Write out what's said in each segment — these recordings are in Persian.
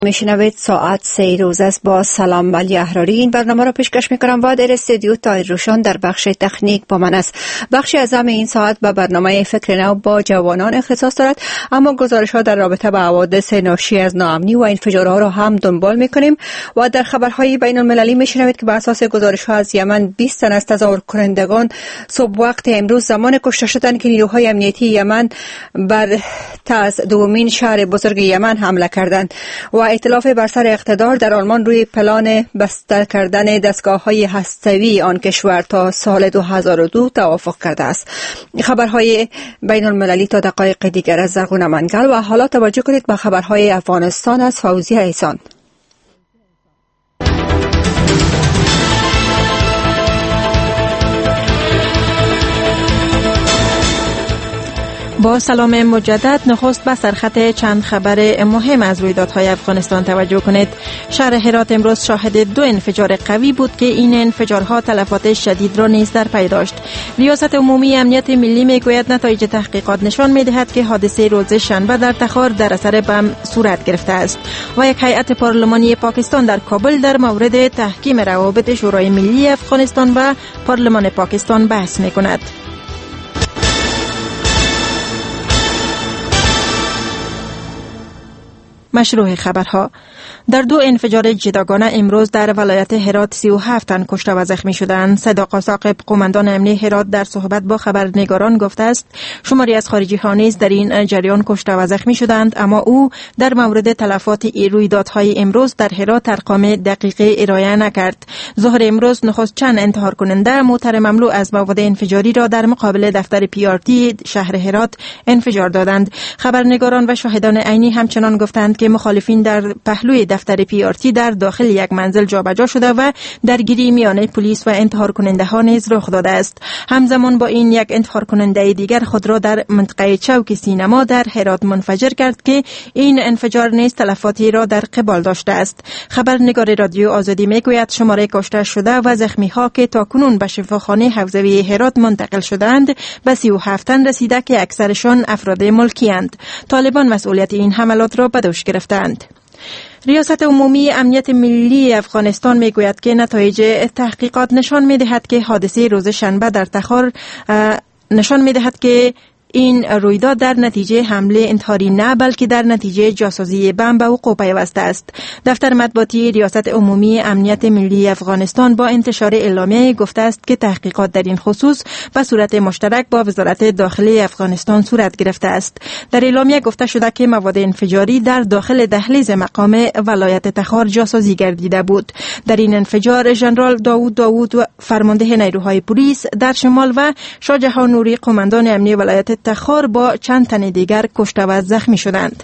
میشنوید ساعت 3 روز است. با سلام ولی احراری این برنامه را پیشکش میکنم و در استودیو طاهر روشن در بخش تکنیک با من است. بخشی از این ساعت به برنامه فکر نو با جوانان اختصاص دارد، اما گزارش ها در رابطه با حوادث ناشی از ناامنی و انفجارها را هم دنبال میکنیم و در خبرهای بین المللی میشنوید که بر اساس گزارش ها از یمن 20 تن از تظاهر کنندگان صبح وقت امروز زمان کشته شدند که نیروهای امنیتی یمن بر تاز دومین شهر بزرگ یمن حمله کردند و ائتلاف بر سر اقتدار در آلمان روی پلان بسته کردن دستگاه‌های هسته‌ای آن کشور تا سال 2002 توافق کرده است. خبرهای بین المللی تا دقایق دیگر از زرغون منگل. و حالا توجه کنید به خبرهای افغانستان از فوزیه احسان. با سلام مجدد، نخست به سرخط چند خبر مهم از رویدادهای افغانستان توجه کنید. شهر هرات امروز شاهد 2 انفجار قوی بود که این انفجارها تلفات شدید را نیز در پی داشت. ریاست عمومی امنیت ملی میگوید نتایج تحقیقات نشان میدهد که حادثه روز شنبه در تخار در اثر بم صورت گرفته است و یک هیئت پارلمانی پاکستان در کابل در مورد تحکیم روابط شورای ملی افغانستان و پارلمان پاکستان بحث میکند. مشروع خبرها. در 2 انفجار جداگانه امروز در ولایت هرات 37 تن کشته و زخمی شدند. صداق ثاقب، قماندان امنی هرات، در صحبت با خبرنگاران گفته است شماری از خارجی ها نیز در این جریان کشته و زخمی شدند، اما او در مورد تلفات رویدادهای امروز در هرات ارقام دقیقه ارائه نکرد. ظهر امروز نخست چند انتحار کننده موتر مملو از مواد انفجاری را در مقابل دفتر پی‌آر‌تی شهر هرات انفجار دادند. خبرنگاران و شاهدان عینی همچنان گفتند که مخالفین در پهلوی دفتر پی‌آر‌تی در داخل یک منزل جابجا شده و درگیری میان پلیس و انتحار کننده ها نیز رخ داده است. همزمان با این یک انتحار کننده دیگر خود را در منطقه چوک سینما در هرات منفجر کرد که این انفجار نیز تلفاتی را در قبال داشته است. خبرنگار رادیو آزادی میگوید شماره کشته شده و زخمی ها که تاکنون به شفاخانه حوزوی هرات منتقل شدند به 37 تن رسیده که اکثرشان افراد ملکی اند. طالبان مسئولیت این حملات را به دوش گرفتند. ریاست عمومی امنیت ملی افغانستان میگوید که نتایج تحقیقات نشان میدهد که حادثه روز شنبه در تخار نشان میدهد که این رویداد در نتیجه حمله انتحاری نه بلکه در نتیجه جاسازی بم به وقوع پیوسته است. دفتر مطبوعاتی ریاست عمومی امنیت ملی افغانستان با انتشار اعلامیه گفته است که تحقیقات در این خصوص به صورت مشترک با وزارت داخلی افغانستان صورت گرفته است. در اعلامیه گفته شده که مواد انفجاری در داخل دهلیز مقام ولایت تخار جاسازی گردیده بود. در این انفجار ژنرال داوود و فرمانده نیروهای پلیس در شمال و شاهجهان نوری قماندان امنیت ولایت تخار با چند تن دیگر کشته و زخمی شدند.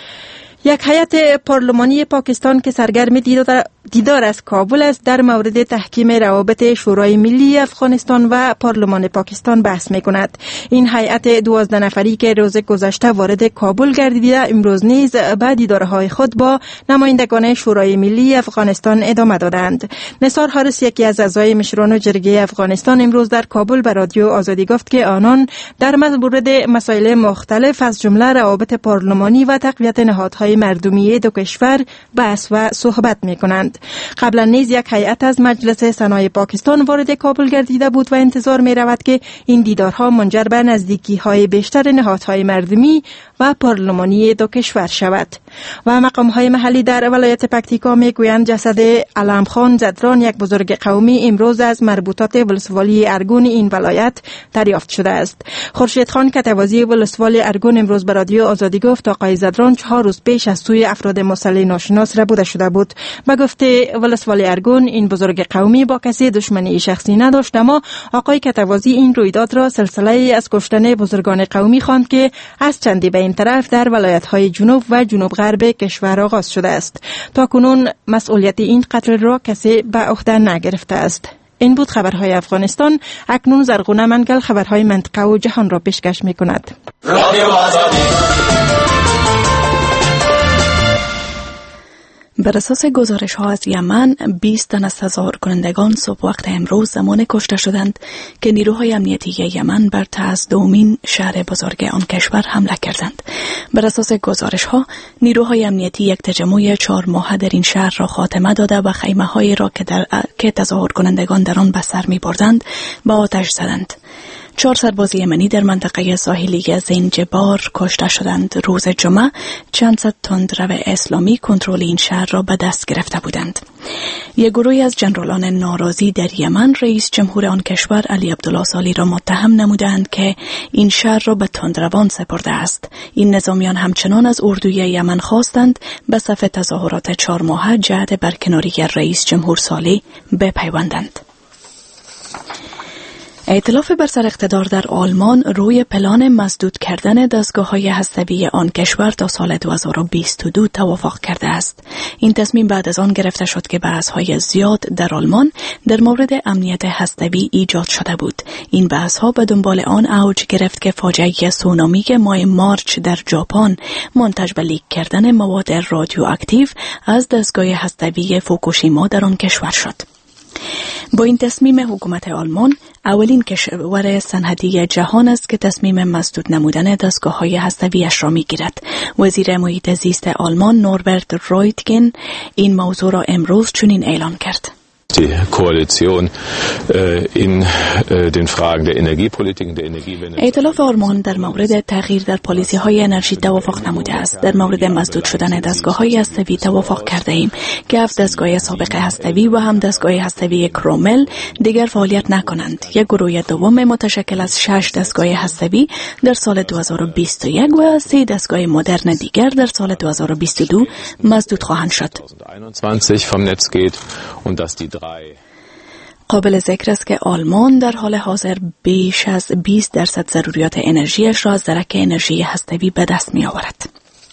یک هیئت پارلمانی پاکستان که سرگرم دیدار از کابل است در مورد تحکیم روابط شورای ملی افغانستان و پارلمان پاکستان بحث می‌کند. این هیئت 12 نفری که روز گذشته وارد کابل گردیده امروز نیز به دیدارهای خود با نمایندگان شورای ملی افغانستان ادامه دادند. نثار حارس، یکی از اعضای مشران جرگه افغانستان، امروز در کابل به رادیو آزادی گفت که آنان در مورد مسائل مختلف از جمله روابط پارلمانی و تقویت نهادهای مردمی دو کشور بحث و صحبت می‌کنند. قبلا نیز یک هیئت از مجلس سنای پاکستان وارد کابل گردیده بود و انتظار می رود که این دیدارها منجر به نزدیکی های بیشتر نهادهای مردمی و پارلمانی دو کشور شود. و مقام های محلی در ولایت پکتیکا می گویند جسد علم خان زدران، یک بزرگ قومی، امروز از مربوطات ولسوالی ارگون این ولایت دریافت شده است. خورشید خان کتوازی ولسوالی ارگون امروز به رادیو آزادی گفت آقای زدران 4 روز پیش از سوی افراد مسلح ناشناس ربوده شده بود. به گفته ولسوالی ارگون این بزرگ قومی با کسی دشمنی شخصی نداشت، اما آقای کتوازی این رویداد را سلسله از کشتن بزرگان قومی خواند که از چندی به این طرف در ولایت‌های جنوب و جنوب غرب کشور آغاز شده است. تا کنون مسئولیت این قتل را کسی به عهده نگرفته است. این بود خبرهای افغانستان. اکنون زرغونه منگل خبرهای منطقه و جهان را پیشکش می‌کند. بر اساس گزارش ها از یمن 20 تن از تظاهر کنندگان صبح وقت امروز زمان کشته شدند که نیروهای امنیتی یمن بر تعز دومین شهر بزرگ آن کشور حمله کردند. بر اساس گزارش ها نیروهای امنیتی یک تجمع 4 ماهه در این شهر را خاتمه داده و خیمه هایی را که تظاهر کنندگان در آن به سر می بردند به آتش زدند. 4 سرباز یمنی در منطقه ساحلی زنجبار کشته شدند. روز جمعه چند صد تندرو اسلامی کنترل این شهر را به دست گرفته بودند. یک گروه از جنرالان ناراضی در یمن رئیس جمهور آن کشور علی عبدالله صالح را متهم نمودند که این شهر را به تندروان سپرده است. این نظامیان همچنان از اردوی یمن خواستند به صف تظاهرات 4 ماهه جهت برکناری رئیس جمهور صالح بپیوندند. ائتلاف بر سر اقتدار در آلمان روی پلان مسدود کردن دستگاه‌های هسته‌ای آن کشور تا سال 2022 توافق کرده است. این تصمیم بعد از آن گرفته شد که بحث‌های زیاد در آلمان در مورد امنیت هسته‌ای ایجاد شده بود. این بحث‌ها به دنبال آن اوج گرفت که فاجعه سونامی ماه مارچ در ژاپن منتج به لیک کردن مواد رادیواکتیو از دستگاه هسته‌ای فوکوشیما در آن کشور شد. با این تصمیم حکومت آلمان اولین کشور صنعتی جهان است که تصمیم مسدود نمودن دستگاه‌های هسته‌ای‌اش را می‌گیرد. وزیر محیط زیست آلمان نوربرت رویتگن این موضوع را امروز چنین اعلان کرد. Die Koalition in den Fragen der Energiepolitik und der Energiewende. ائتلاف آلمان در مورد تغییر در پالیسی‌های انرژی توافق نموده است. در مورد مسدود شدن دستگاه‌های هسته‌ای توافق کرده ایم که 7 دستگاه سابق هسته‌ای و هم دستگاه هسته‌ای کرومل دیگر فعالیت نکنند. یک گروه دوم متشکل از 6 دستگاه هسته‌ای در سال 2021 و 3 دستگاه مدرن دیگر در سال 2022 مسدود خواهند شد. قابل ذکر است که آلمان در حال حاضر بیش از 20% ضروریات انرژیش را از درک انرژی هسته‌ای به دست می آورد.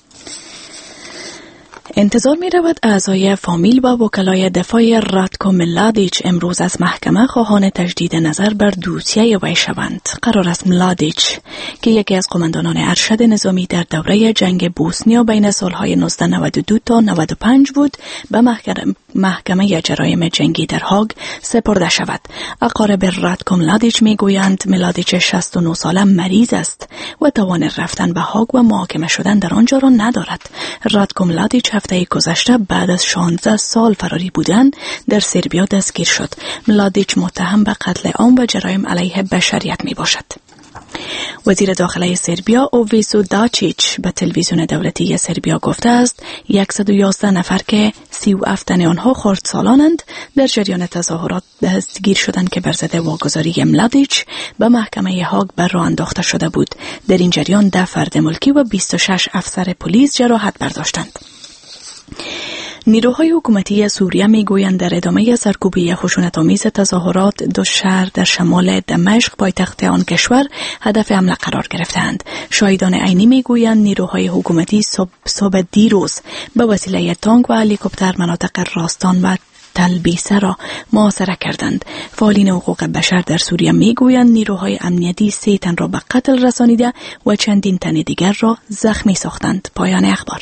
انتظار می رود اعضای فامیل و وکلای دفاع راتکو ملادیچ امروز از محکمه خواهان تجدید نظر بر دوسیه وی شوند. قرار است ملادیچ که یکی از قماندانان ارشد نظامی در دوره جنگ بوسنیا بین سالهای 1992 تا 95 بود به محکمه جرایم جنگی در هاگ سپرده شود. اقارب راتکو ملادیچ می گویند ملادیچ 69 ساله مریض است و توان رفتن به هاگ و محاکمه شدن در آنجا را ندارد. راتکو ملادیچ هفته گذشته بعد از 16 سال فراری بودن در سربیا دستگیر شد. ملادیچ متهم به قتل عام و جرایم علیه بشریت می باشد. وزیر داخله سربیا اوویسو داچیچ به تلویزیون دولتی سربیا گفته است 111 نفر که 37 تن آنها خردسالانند در جریان تظاهرات دستگیر شدند که بر ضد واگذاری ملادیچ به محکمه هاگ بر راه انداخته شده بود. در این جریان 10 فرد ملکی و 26 افسر پلیس جراحت برداشتند. نیروهای حکومتی سوریه میگویند در ادامه سرکوبی خشونت‌آمیز تظاهرات 2 شهر در شمال دمشق پایتخت آن کشور هدف حمله قرار گرفتند. شاهدان عینی میگویند نیروهای حکومتی صبح دیروز به وسیله تانک و هلیکوپتر مناطق راستان و تلبیسه را محاصره کردند. فعالین حقوق بشر در سوریه میگویند نیروهای امنیتی 3 تن را به قتل رسانیده و چندین تن دیگر را زخمی ساختند. پایان اخبار.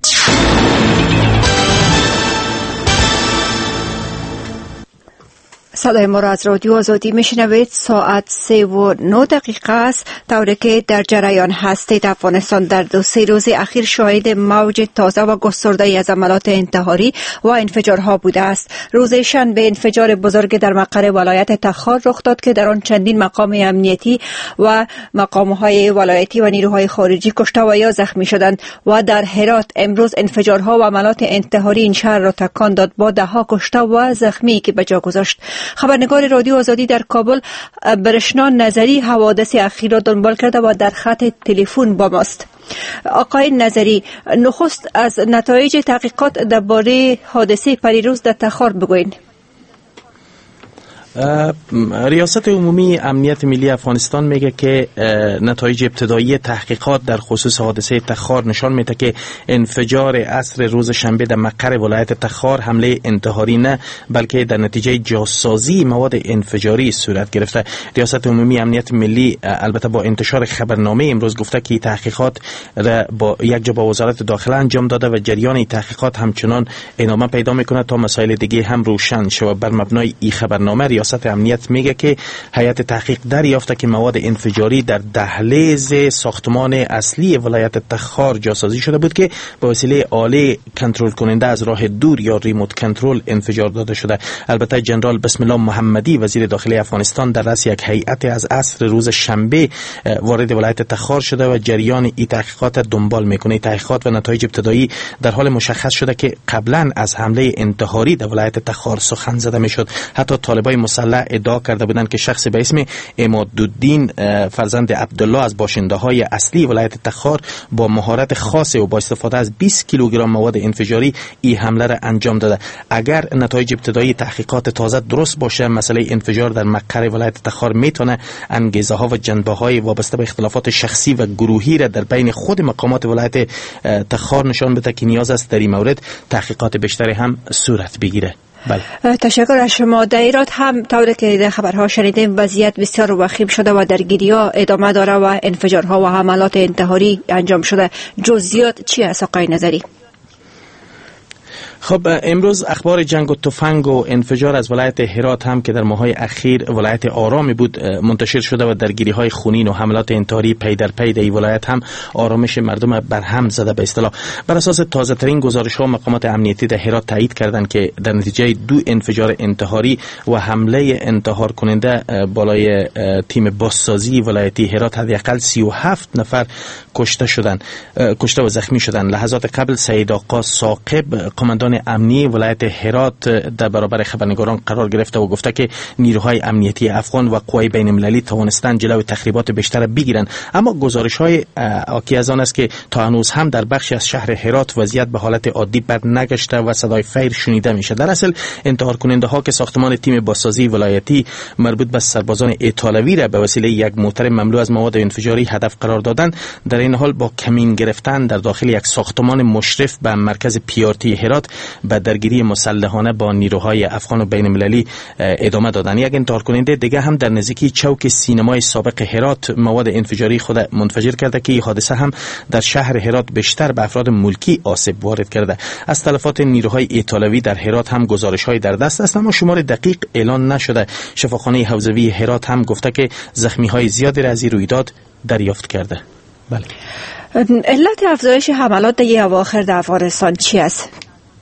صدای ما را از رادیو آزادی میشنوید. ساعت 3:09 است، طوری که در جریان هستید. افغانستان در 2-3 روز اخیر شاهد موج تازه و گسترده از حملات انتحاری و انفجارها بوده است. روز شنبه انفجار بزرگ در مقر ولایت تخار رخ داد که در آن چندین مقام امنیتی و مقامهای ولایتی و نیروهای خارجی کشته و یا زخمی شدند. و در هرات امروز انفجارها و حملات انتحاری این شهر را تکان داد با 10 کشته و زخمی که به جا گذاشت. خبرنگار رادیو آزادی در کابل برشنا نظری حوادث اخیر را دنبال کرده و در خط تلفن با ماست. آقای نظری، نخست از نتایج تحقیقات درباره حادثه پریروز در تخار بگوین. ریاست عمومی امنیت ملی افغانستان میگه که نتایج ابتدایی تحقیقات در خصوص حادثه تخار نشان میده که انفجار عصر روز شنبه در مقر ولایت تخار حمله انتحاری نه بلکه در نتیجه جاسازی مواد انفجاری صورت گرفته. ریاست عمومی امنیت ملی البته با انتشار خبرنامه امروز گفته که تحقیقات را با یک جا با وزارت داخله انجام داده و جریان تحقیقات همچنان ادامه پیدا میکنه تا مسائل دیگه هم روشن شود. بر مبنای این خبرنامه ریاست امنیت میگه که هیئت تحقیق دریافته که مواد انفجاری در دهلیز ساختمان اصلی ولایت تخار جاسازی شده بود که با وسیله آله کنترل کننده از راه دور یا ریموت کنترل انفجار داده شده. البته جنرال بسم الله محمدی وزیر داخلی افغانستان در رأس یک هیئت از عصر روز شنبه وارد ولایت تخار شده و جریان این تحقیقات دنبال میکنه. تحقیقات و نتایج ابتدایی در حال مشخص شده که قبلا از حمله انتحاری در ولایت تخار سخن زده میشد. حتی طالبای مسلح ادعا کرده بودند که شخص به اسم عمادالدین فرزند عبدالله از باشنده‌های اصلی ولایت تخار با مهارت خاص و با استفاده از 20 کیلوگرم مواد انفجاری این حمله را انجام داده. اگر نتایج ابتدایی تحقیقات تازه درست باشه مسئله انفجار در مقر ولایت تخار میتونه انگیزه‌ها و جنبه‌های وابسته به اختلافات شخصی و گروهی را در بین خود مقامات ولایت تخار نشان بده که نیاز است در این مورد تحقیقات بیشتری هم صورت بگیره. بله. تشکر از شما. در ایران هم طوری که در خبرها شنیدیم وضعیت بسیار وخیم شده و درگیری‌ها ادامه داره و انفجارها و حملات انتحاری انجام شده. جزئیات چی است آقای نظری؟ خب امروز اخبار جنگ و تفنگ و انفجار از ولایت هرات هم که در ماه‌های اخیر ولایت آرامی بود منتشر شده و درگیری‌های خونین و حملات انتحاری پی در پی در این ولایت هم آرامش مردم برهم زده به اصطلاح. بر اساس تازه‌ترین گزارش‌ها مقامات امنیتی در هرات تایید کردند که در نتیجه 2 انفجار انتحاری و حمله انتحار کننده بالای تیم بازسازی ولایتی هرات حداقل 37 نفر کشته و زخمی شدند. لحظات قبل سید آقا ثاقب قماندان امنی ولایت هرات در برابر خبرنگاران قرار گرفته و گفته که نیروهای امنیتی افغان و قوای بین المللی توانستند جلوی تخریبات بیشتر بگیرند، اما گزارش‌های حاکی از آن است که تا هنوز هم در بخشی از شهر هرات وضعیت به حالت عادی بر نگشته و صدای فیر شنیده میشه. در اصل انتحار کننده ها که ساختمان تیم بازسازی ولایتی مربوط به سربازان ایتالوی را به وسیله یک موتر مملو از مواد انفجاری هدف قرار دادند، در این حال با کمین گرفتن در داخل یک ساختمان مشرف به مرکز پیارتی هرات به درگیری مسلحانه با نیروهای افغان و بین المللی ادامه دادن. یک انتحار کننده دیگه هم در نزدیکی چوک سینمای سابق هرات مواد انفجاری خود منفجر کرده که این حادثه هم در شهر هرات بیشتر به افراد ملکی آسیب وارد کرده. از تلفات نیروهای ایتالوی در هرات هم گزارش‌های در دست است، اما شمار دقیق اعلان نشده. شفاخانه حوزوی هرات هم گفته که زخمی‌های زیادی را از این رویداد دریافت کرده. بله. علت افزایش حملات در اواخر در افغانستان چی است؟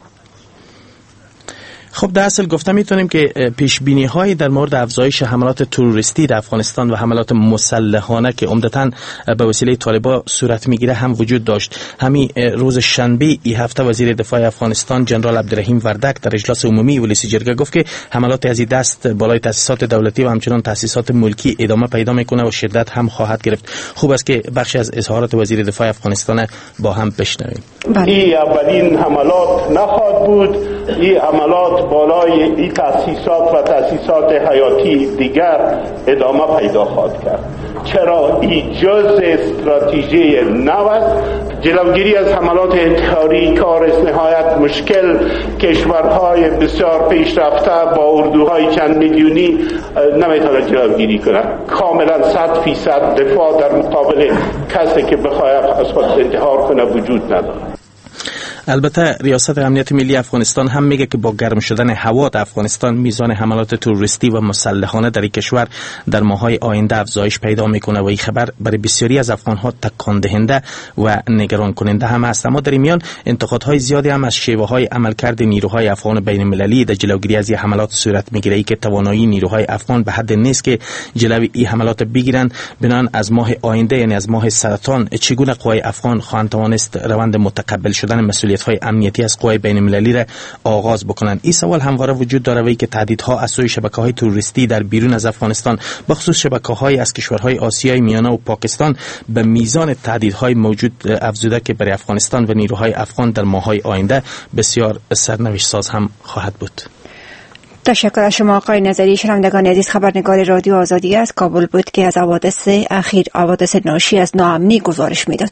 خب در اصل گفته میتونیم که پیش بینی های در مورد افزایش حملات تروریستی در افغانستان و حملات مسلحانه که عمدتاً به وسیله طالبان صورت میگیره هم وجود داشت. همین روز شنبه این هفته وزیر دفاع افغانستان جنرال عبدالرحیم وردک در اجلاس عمومی ولسی جرگه گفت که حملات از این دست بالای تاسیسات دولتی و همچنان تاسیسات ملکی ادامه پیدا میکنه و شدت هم خواهد گرفت. خوب است که بخشی از اظهارات وزیر دفاع افغانستان با هم بشنویم. این اولین حملات نخواهد بود. این حملات بالای این تأسیسات و تأسیسات حیاتی دیگر ادامه پیدا خواهد کرد. چرا این جزء استراتژی نو است. جلوگیری از حملات انتحاری کار است نهایت مشکل. کشورهای بسیار پیشرفته با اردوهای چند میلیونی نمیتونه جلوگیری کنند. کاملا 100% دفاع در مقابل کسی که بخواهد از خود انتحار کنه وجود نداره. البته ریاست امنیت ملی افغانستان هم میگه که با گرم شدن هوا در افغانستان میزان حملات تروریستی و مسلحانه در این کشور در ماه‌های آینده افزایش پیدا میکنه و این خبر برای بسیاری از افغان‌ها تکان دهنده و نگران کننده هم است. اما در این میان انتقادهای زیادی هم از شیوه‌های عملکرد نیروهای افغان بین المللی در جلوگیری از این حملات صورت میگیره، ای که توانایی نیروهای افغان به حد نیست که جلوی این حملات بگیرن. بنان از ماه آینده یعنی از ماه سرطان چگونه قوای افغان خواهند توانست روند متقبل شدن مسئولیت‌های امنیتی از قوای بین المللی را آغاز بکنند؟ این سوال همواره وجود داره و که تهدیدها از سوی شبکه‌های تروریستی در بیرون از افغانستان بخصوص شبکه‌های از کشورهای آسیای میانه و پاکستان به میزان تهدیدهای موجود افزوده که برای افغانستان و نیروهای افغان در ماه‌های آینده بسیار سرنوشت ساز هم خواهد بود. تشکر از شما آقای نظری. شنوندگان عزیز، خبرنگار رادیو آزادی از کابل بود که از حوادث ناشی از ناامنی گزارش میداد.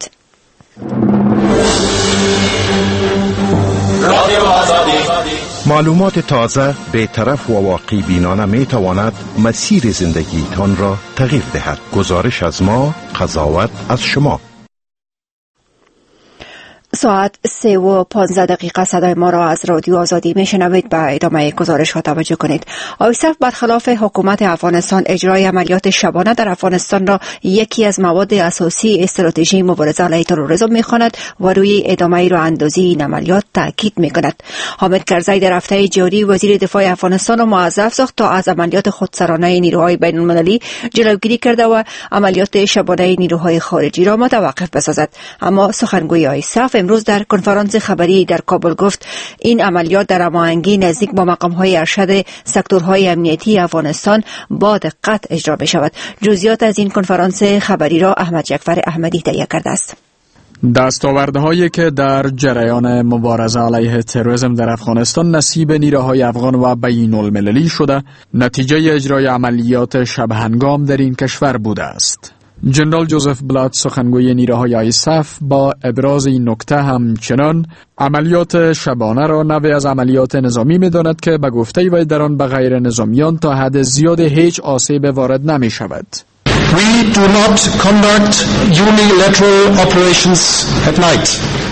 معلومات تازه، بی‌طرف و واقعی بینانه می تواند مسیر زندگیتان را تغییر دهد. گزارش از ما، قضاوت از شما. ساعت 3:15 صدای ما را از رادیو آزادی میشنوید. به ادامه گزارش ها توجه کنید. آیسف برخلاف حکومت افغانستان اجرای عملیات شبانه در افغانستان را یکی از مواد اساسی استراتژی مبارزه علیه تروریسم می‌خواند و روی ادامه راه اندازی این عملیات تاکید می‌کند. حامد کرزی در هفته جاری وزیر دفاع افغانستان را موظف ساخت تا از عملیات خودسرانه نیروهای بین‌المللی جلوگیری کرده و عملیات شبانه نیروهای خارجی را متوقف بسازد. اما سخنگوی آیسف امروز در کنفرانس خبری در کابل گفت این عملیات در هماهنگی نزدیک با مقام‌های ارشد سکتورهای امنیتی افغانستان با دقت اجرا بشود. جزئیات از این کنفرانس خبری را احمد جعفر احمدی تهیه کرده است. دستاوردهایی که در جریان مبارزه علیه تروریسم در افغانستان نصیب نیروهای افغان و بین‌المللی شده، نتیجه اجرای عملیات شبهنگام در این کشور بوده است. جنرال جوزف بلات سخنگوی نیروهای آیسف با ابراز این نکته همچنان عملیات شبانه را نوعی از عملیات نظامی می‌داند که به گفته وی در آن به غیر نظامیان تا حد زیاد هیچ آسیب وارد نمی شود. We do not conduct unilateral operations at night.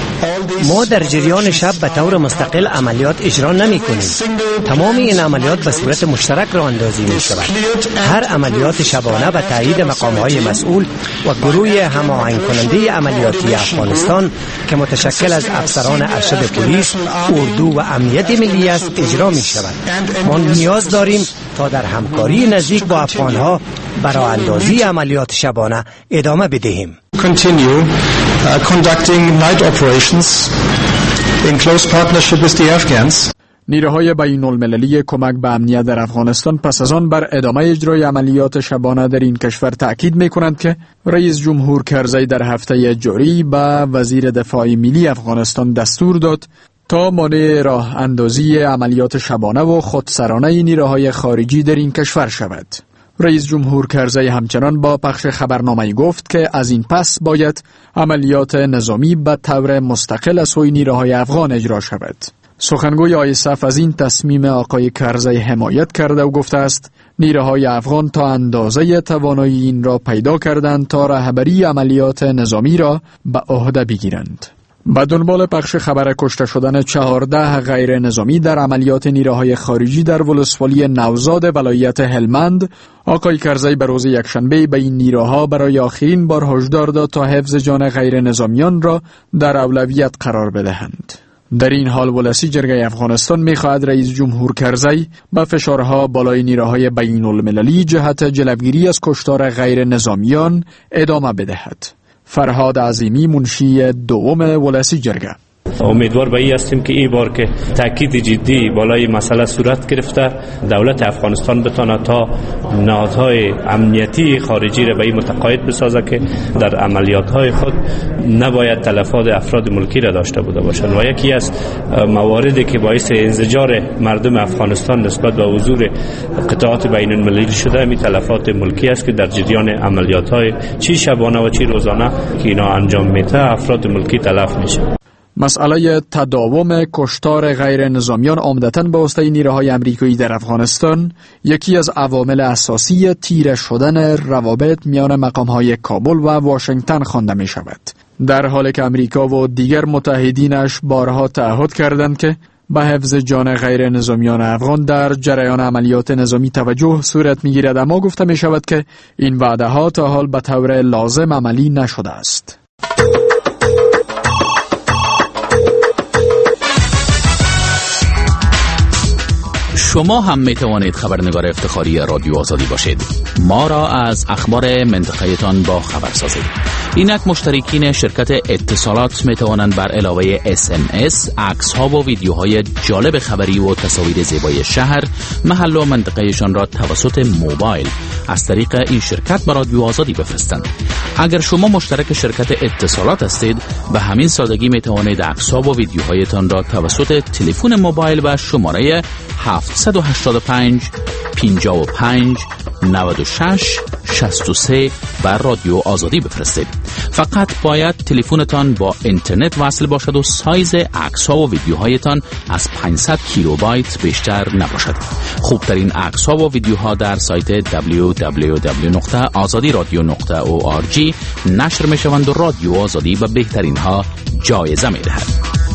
ما در جریان شب به طور مستقل عملیات اجرا نمی کنیم. تمام این عملیات به صورت مشترک راه اندازی می شود. هر عملیات شبانه به تایید مقام‌های مسئول و گروه هماهنگ کننده عملیاتی افغانستان که متشکل از افسران ارشد پلیس، اردو و امنیت ملی است اجرا می شود. ما نیاز داریم تا در همکاری نزدیک با افغان‌ها برای اندازی عملیات شبانه ادامه بدهیم. Continue conducting night operations in close partnership with the Afghans. نیروهای بین‌المللی کمک به امنیت در افغانستان پس از آن بر ادامه اجرای عملیات شبانه در این کشور تأکید می‌کنند که رئیس جمهور کرزی در هفته جاری به وزیر دفاع ملی افغانستان دستور داد تا مانع راه اندازی عملیات شبانه و خودسرانه نیروهای خارجی در این کشور شود. رئیس جمهور کرزی همچنان با پخش خبرنامه‌ای گفت که از این پس باید عملیات نظامی به طور مستقل از سوی نیروهای افغان اجرا شود. سخنگوی آیسف از این تصمیم آقای کرزی حمایت کرده و گفته است نیروهای افغان تا اندازه توانایی این را پیدا کردند تا رهبری عملیات نظامی را به عهده بگیرند. به دنبال پخش خبر کشته شدن 14 غیر نظامی در عملیات نیروهای خارجی در ولسوالی نوزاد ولایت هلمند، آقای کرزی به روز یکشنبه به این نیروها برای آخرین بار هشدار داد تا حفظ جان غیر نظامیان را در اولویت قرار بدهند. در این حال ولسی جرگه افغانستان می‌خواهد رئیس جمهور کرزی به فشارها بالای نیروهای بین‌المللی جهت جلوگیری از کشتار غیر نظامیان ادامه بدهد. فرهاد عظیمی، منشی دوم ولسی جرگه: امیدوار به این هستیم که این بار که تاکید جدی بالای مسئله صورت گرفته، دولت افغانستان بتونه تا نهادهای امنیتی خارجی را به این متقاعد بسازه که در عملیات‌های خود نباید تلفات افراد ملکی را داشته بوده باشند. و یکی از مواردی که باعث انزجار مردم افغانستان نسبت به حضور قطعات بین‌المللی شده همین تلفات ملکی است که در جریان عملیات‌های چی شبانه و چی روزانه که اینا انجام میده افراد ملکی تلف میشه. مسئله تداوم کشتار غیر نظامیان عمدتاً به واسطه نیروهای آمریکایی در افغانستان یکی از عوامل اساسی تیره شدن روابط میان مقام‌های کابل و واشنگتن خوانده می شود. در حالی که آمریکا و دیگر متحدینش بارها تعهد کردند که به حفظ جان غیر نظامیان افغان در جریان عملیات نظامی توجه صورت می‌گیرد، اما گفته می شود که این وعده‌ها تا حال به طور لازم عملی نشده است. شما هم می توانید خبرنگار افتخاری رادیو آزادی باشید. ما را از اخبار منطقه‌تان با خبر سازید. اینک مشترکین شرکت اتصالات می توانند بر علاوه SMS، عکس‌ها و ویدیوهای جالب خبری و تصاویر زیبای شهر، محل و منطقهشان را توسط موبایل از طریق این شرکت به رادیو آزادی بفرستند. اگر شما مشترک شرکت اتصالات هستید، به همین سادگی می توانید عکس‌ها و ویدیوهایتان را توسط تلفن موبایل و شماره 785 55 96 63 بر رادیو آزادی بفرستید. فقط باید تلفنتان با اینترنت وصل باشد و سایز عکس‌ها و ویدیوهایتان از 500 کیلوبایت بیشتر نباشد. خوبترین عکس‌ها و ویدیوها در سایت www.azadiradio.org نشر می‌شوند و رادیو آزادی به بهترین ها جایزه می‌دهد.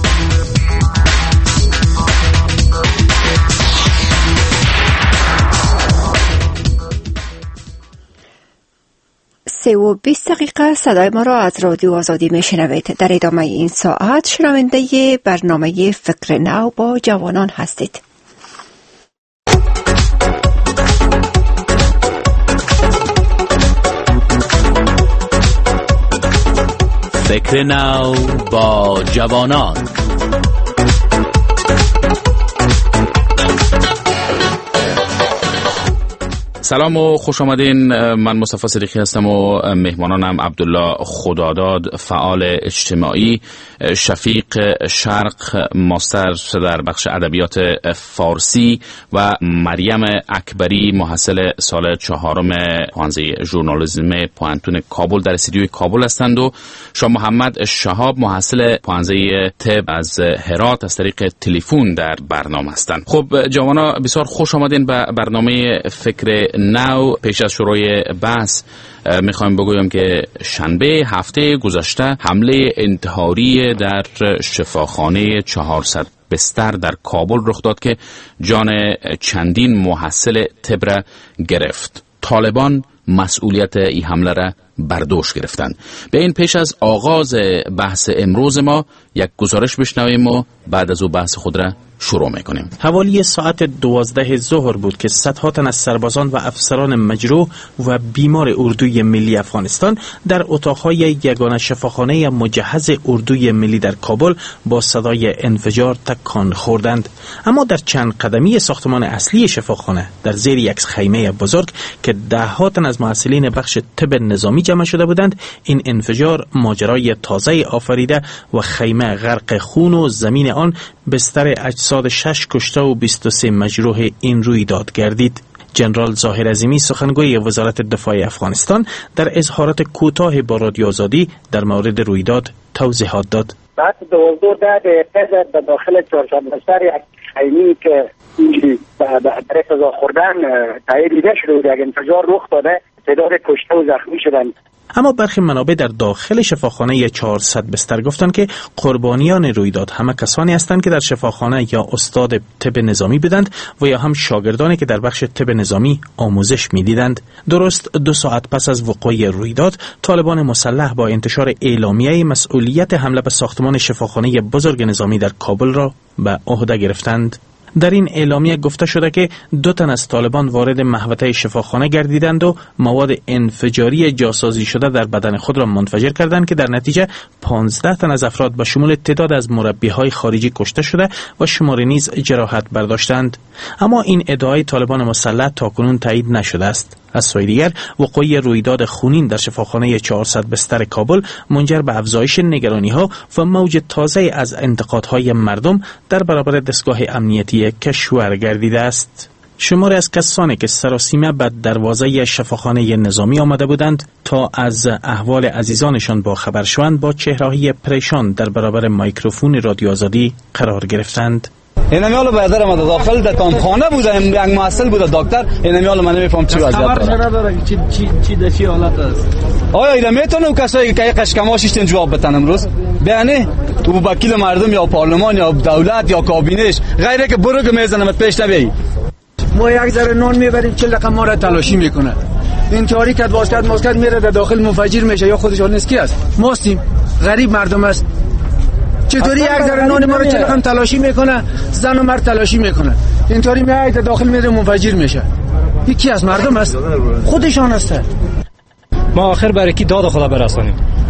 3:20 صدای ما را از رادیو آزادی میشنوید. در ادامه این ساعت شنونده برنامه فکر نو با جوانان هستید. فکر نو با جوانان. سلام و خوش آمدین. من مصطفی صدیقی هستم و مهمانانم عبدالله خداداد، فعال اجتماعی، شفیق شرق، ماستر در بخش ادبیات فارسی و مریم اکبری، محصل سال 4 پانزه ژورنالیسم پوانتون کابل در استودیوی کابل هستند و شاه محمد شهاب، محصل پانزه طب از هرات، از طریق تلفن در برنامه هستند. خب جوانا بسیار خوش آمدین به برنامه فکر نو. پیش از شروع بحث میخوایم بگویم که شنبه هفته گذشته حمله انتحاری در شفاخانه 400 بستر در کابل رخ داد که جان چندین محصل طب را گرفت. طالبان مسئولیت این حمله را بر دوش گرفتند. به این پیش از آغاز بحث امروز ما یک گزارش بشنویم و بعد از او بحث خود را شروع میکنیم. حوالی ساعت 12 ظهر بود که صدها تن از سربازان و افسران مجروح و بیمار اردوی ملی افغانستان در اتاقهای یگانه شفاخانه مجهز اردوی ملی در کابل با صدای انفجار تکان خوردند. اما در چند قدمی ساختمان اصلی شفاخانه در زیر یک خیمه بزرگ که دهها تن از محصلین بخش طب نظامی جمع شده بودند، این انفجار ماجرای تازه آفریده و خیمه غرق خون و زمین آن بستر اجساد 6 کشته و 23 مجروح این رویداد گردید. جنرال ظاهر عظیمی، سخنگوی وزارت دفاع افغانستان، در اظهارات کوتاه با رادیو آزادی در مورد رویداد توضیحات داد. بعد 12 دقیقه در داخل 400 بستر یک خیمه‌ای که اینجوری برای سزا خوردن تایید دیده شده بود، یک انفجار رخ داده، تعداد کشته و زخمی شدن. اما برخی منابع در داخل شفاخانه 400 بستر گفتند که قربانیان رویداد همه کسانی هستند که در شفاخانه یا استاد طب نظامی بودند و یا هم شاگردانی که در بخش طب نظامی آموزش می‌دیدند. درست 2 ساعت پس از وقوع رویداد، طالبان مسلح با انتشار اعلامیه مسئولیت حمله به ساختمان شفاخانه بزرگ نظامی در کابل را به عهده گرفتند. در این اعلامیه گفته شده که 2 تن از طالبان وارد محوطه شفاخانه گردیدند و مواد انفجاری جاسازی شده در بدن خود را منفجر کردند که در نتیجه 15 تن از افراد به شمول تعداد از مربیهای خارجی کشته شده و شماری نیز جراحت برداشتند. اما این ادعای طالبان مسلح تاکنون تایید نشده است. از سوی دیگر، وقوع رویداد خونین در شفاخانه 400 بستر کابل منجر به افزایش نگرانی‌ها و موج تازه از انتقادهای مردم در برابر دستگاه امنیتی کشور گردیده است. شماری از کسانی که سراسیمه به دروازه شفاخانه نظامی آمده بودند تا از احوال عزیزانشان با خبر شوند، با چهره‌های پریشان در برابر میکروفون رادیو آزادی قرار گرفتند. اینمیال برادر ما داخل دکانخانه بوده، یک محصل بوده دکتر، اینمیال من نمیفهم چی وضعیت داره. خبر نداره چی در چی حالت است. آیا اینا میتونه کسایی که قشقماشش تن جواب بدن امروز؟ بیانه تو وکیل مردم یا پارلمان یا دولت یا کابینش غیره که برو که میزنم پیش نبی. ما یک ذره نان میبریم 40 دقیقه ما را تلاشی میکنه. این تاریک کرد واسکت میره در داخل منفجر میشه یا خودش اون کی است؟ ماستیم غریب مردم است. چطوری یک ذره نان ما رو 40 دقیقه تلاشی میکنه، زن و مرد تلاشی میکنه، اینطوری میاد در داخل میره منفجر میشه. یکی از مردم است، خودشان است. ما آخر برای کی داد خدا برسانیم؟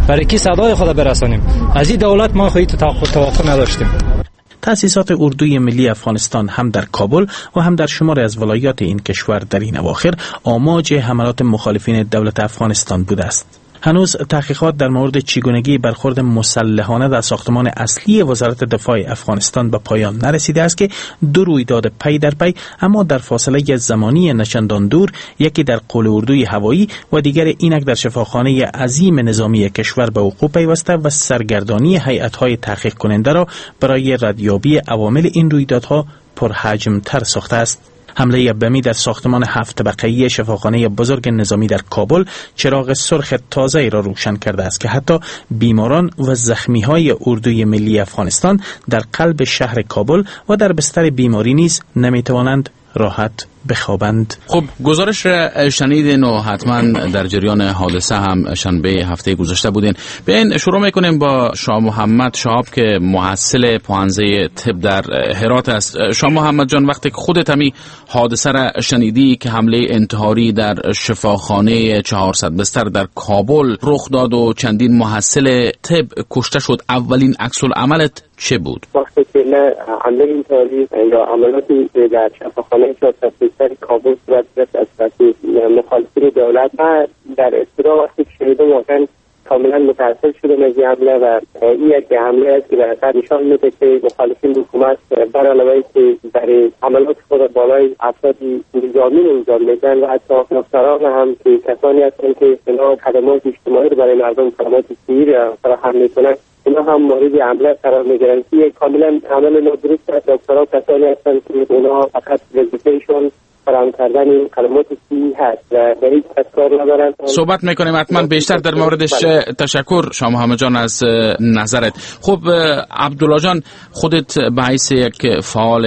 برای کی صدای خود برسانیم. از این دولت ما خودی توقع نداشتیم. تأسیسات اردوی ملی افغانستان هم در کابل و هم در شماری از ولایات این کشور در این اواخر آماج حملات مخالفین دولت افغانستان بوده است. هنوز تحقیقات در مورد چگونگی برخورد مسلحانه در ساختمان اصلی وزارت دفاع افغانستان به پایان نرسیده است که دو رویداد پی در پی اما در فاصله زمانی نچندان دور، یکی در قول اردوی هوایی و دیگر اینک در شفاخانه عظیم نظامی کشور به وقوع پیوسته و سرگردانی هیئت‌های تحقیق کننده را برای ردیابی عوامل این رویدادها پرحجم تر ساخته است. حمله بمی در ساختمان 7 طبقه‌ای شفاخانه بزرگ نظامی در کابل چراغ سرخ تازه‌ای را روشن کرده است که حتی بیماران و زخمی‌های اردوی ملی افغانستان در قلب شهر کابل و در بستر بیماری نیز نمی‌توانند راحت بخوابند. خب گزارش را شنیدین و حتما در جریان حادثه هم شنبه هفته گذشته بودین. بیاین شروع میکنیم با شاه محمد شهاب که محصل پوهنځی طب در هرات است. شاه محمد جان، وقتی که خودت همی حادثه را شنیدی که حمله انتحاری در شفاخانه 400 بستر در کابل رخ داد و چندین محصل طب کشته شد، اولین عکس العملت چه بود؟ وقتی که حمله انتحاری یا عملیاتی در شفاخانه 400 بستر کابل صورت گرفت از طرف مخالفین دولت، من در ابتدا وقتی که شنیدم واقعا کاملا متأثر شدم از این حمله و این یک حمله است که در اثر نشان میده که مخالفین حکومت بر علاوه اینکه برای عملات خود بالای افرادی نظامی انجام میدن و حتی مفتران هم که کسانی هستند که اینا خدمات اجتماعی رو برای مردم، خدمات صحی را فراهم میکنن، اینا هم مورد حمله قرار میگیرن. که کاملا عمل نادرست است. دکترها کسانی هستند که اونا فقط وظیفه‌شون فراهم کردن این خدمات صحی هست و به هیچ کار ندارن. صحبت میکنیم حتما بیشتر در موردش. تشکر شاه محمد جان از نظرت. خب عبدالله جان، خودت به حیث یک فعال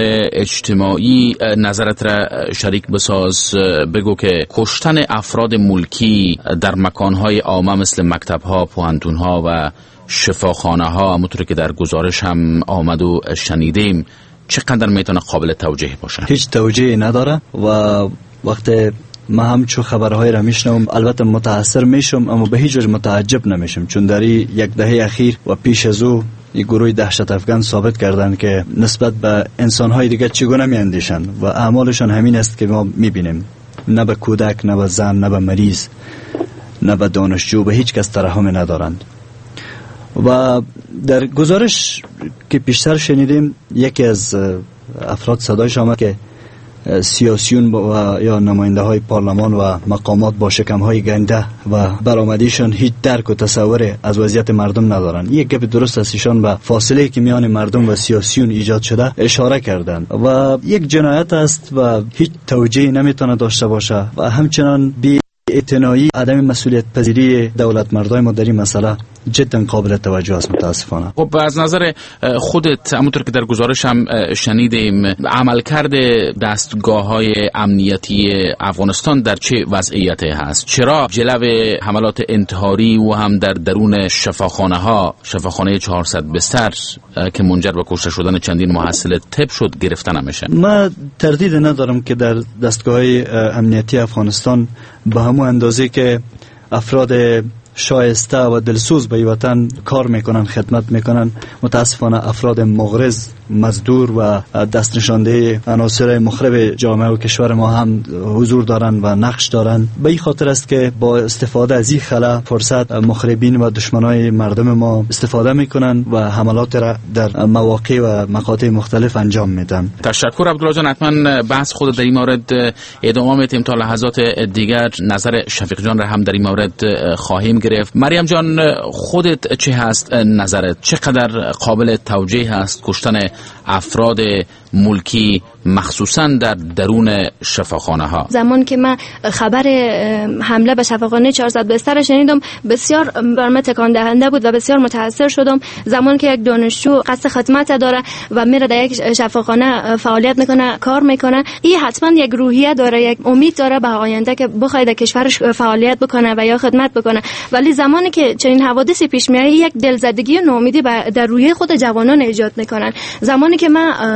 اجتماعی نظرت را شریک بساز. بگو که کشتن افراد ملکی در مکانهای عامه مثل مکتبها، پوهنتونها و شفاخانه ها، همونطور که در گزارش هم آمد و شنیدیم، چقدر میتونه قابل توجیه باشه؟ هیچ توجیهی نداره و وقتی ما همچو خبرهای را میشنوم البته متاثر میشم اما به هیچ وجه متعجب نمیشم، چون در یک دهه اخیر و پیش از او این گروه دهشت افغان ثابت کردند که نسبت به انسانهای دیگر چگونه میاندیشند و اعمالشان همین است که ما میبینیم. نه به کودک، نه به زن، نه به مریض، نه به دانشجو، به هیچ کس ترحم ندارند. و در گزارش که پیشتر شنیدیم یکی از افراد صدایش آمد که سیاسیون و یا نماینده های پارلمان و مقامات با شکم های گنده و برآمدیشان هیچ درک و تصور از وضعیت مردم ندارند. یک گپ درست است، ایشان به فاصله که میان مردم و سیاسیون ایجاد شده اشاره کردند و یک جنایت است و هیچ توجیهی نمیتونه داشته باشه و همچنان بی اعتنایی، عدم مسئولیت پذیری دولت مردای ما در این مسئله جدا قابل توجه است متاسفانه. خب از نظر خودت، همونطور که در گزارش هم شنیدیم، عملکرد دستگاه‌های امنیتی افغانستان در چه وضعیتی هست؟ چرا جلو حملات انتحاری و هم در درون شفاخانه 400 بستر که منجر به کشته شدن چندین محصل طب شد گرفته نمیشه؟ من تردید ندارم که در دستگاه‌های امنیتی افغانستان به همون اندازه که افراد شایسته و دلسوز به وطن کار میکنن، خدمت میکنن، متاسفانه افراد مغرض، مزدور و دست نشانده عناصر مخرب جامعه و کشور ما هم حضور دارن و نقش دارن. به این خاطر است که با استفاده از این خلا فرصت مخربین و دشمنای مردم ما استفاده میکنن و حملات را در مواقع و مقاطع مختلف انجام میدن. تشکر عبدالله جان. حتما بحث خود در این مورد ادامه میدیم تا لحظات دیگر. نظر شفیق جان را هم در این مورد خواهیم گرفت. مریم جان، خودت چه هست نظرت؟ چقدر قابل توجیه هست کشتن افراد ملکی مخصوصا در درون شفاخانه ها؟ زمان که من خبر حمله به شفاخانه 400 بستر شنیدم بسیار برام تکان دهنده بود و بسیار متاثر شدم. زمان که یک دانشجو قصد خدمت داره و میره در یک شفاخانه فعالیت میکنه، کار میکنه، این حتما یک روحیه داره، یک امید داره به آینده که بخواد در کشورش فعالیت بکنه و یا خدمت بکنه. ولی زمانی که چنین حوادثی پیش میاد یک دلزدگی و ناامیدی در روحیه خود جوانان ایجاد میکنن. زمانی که من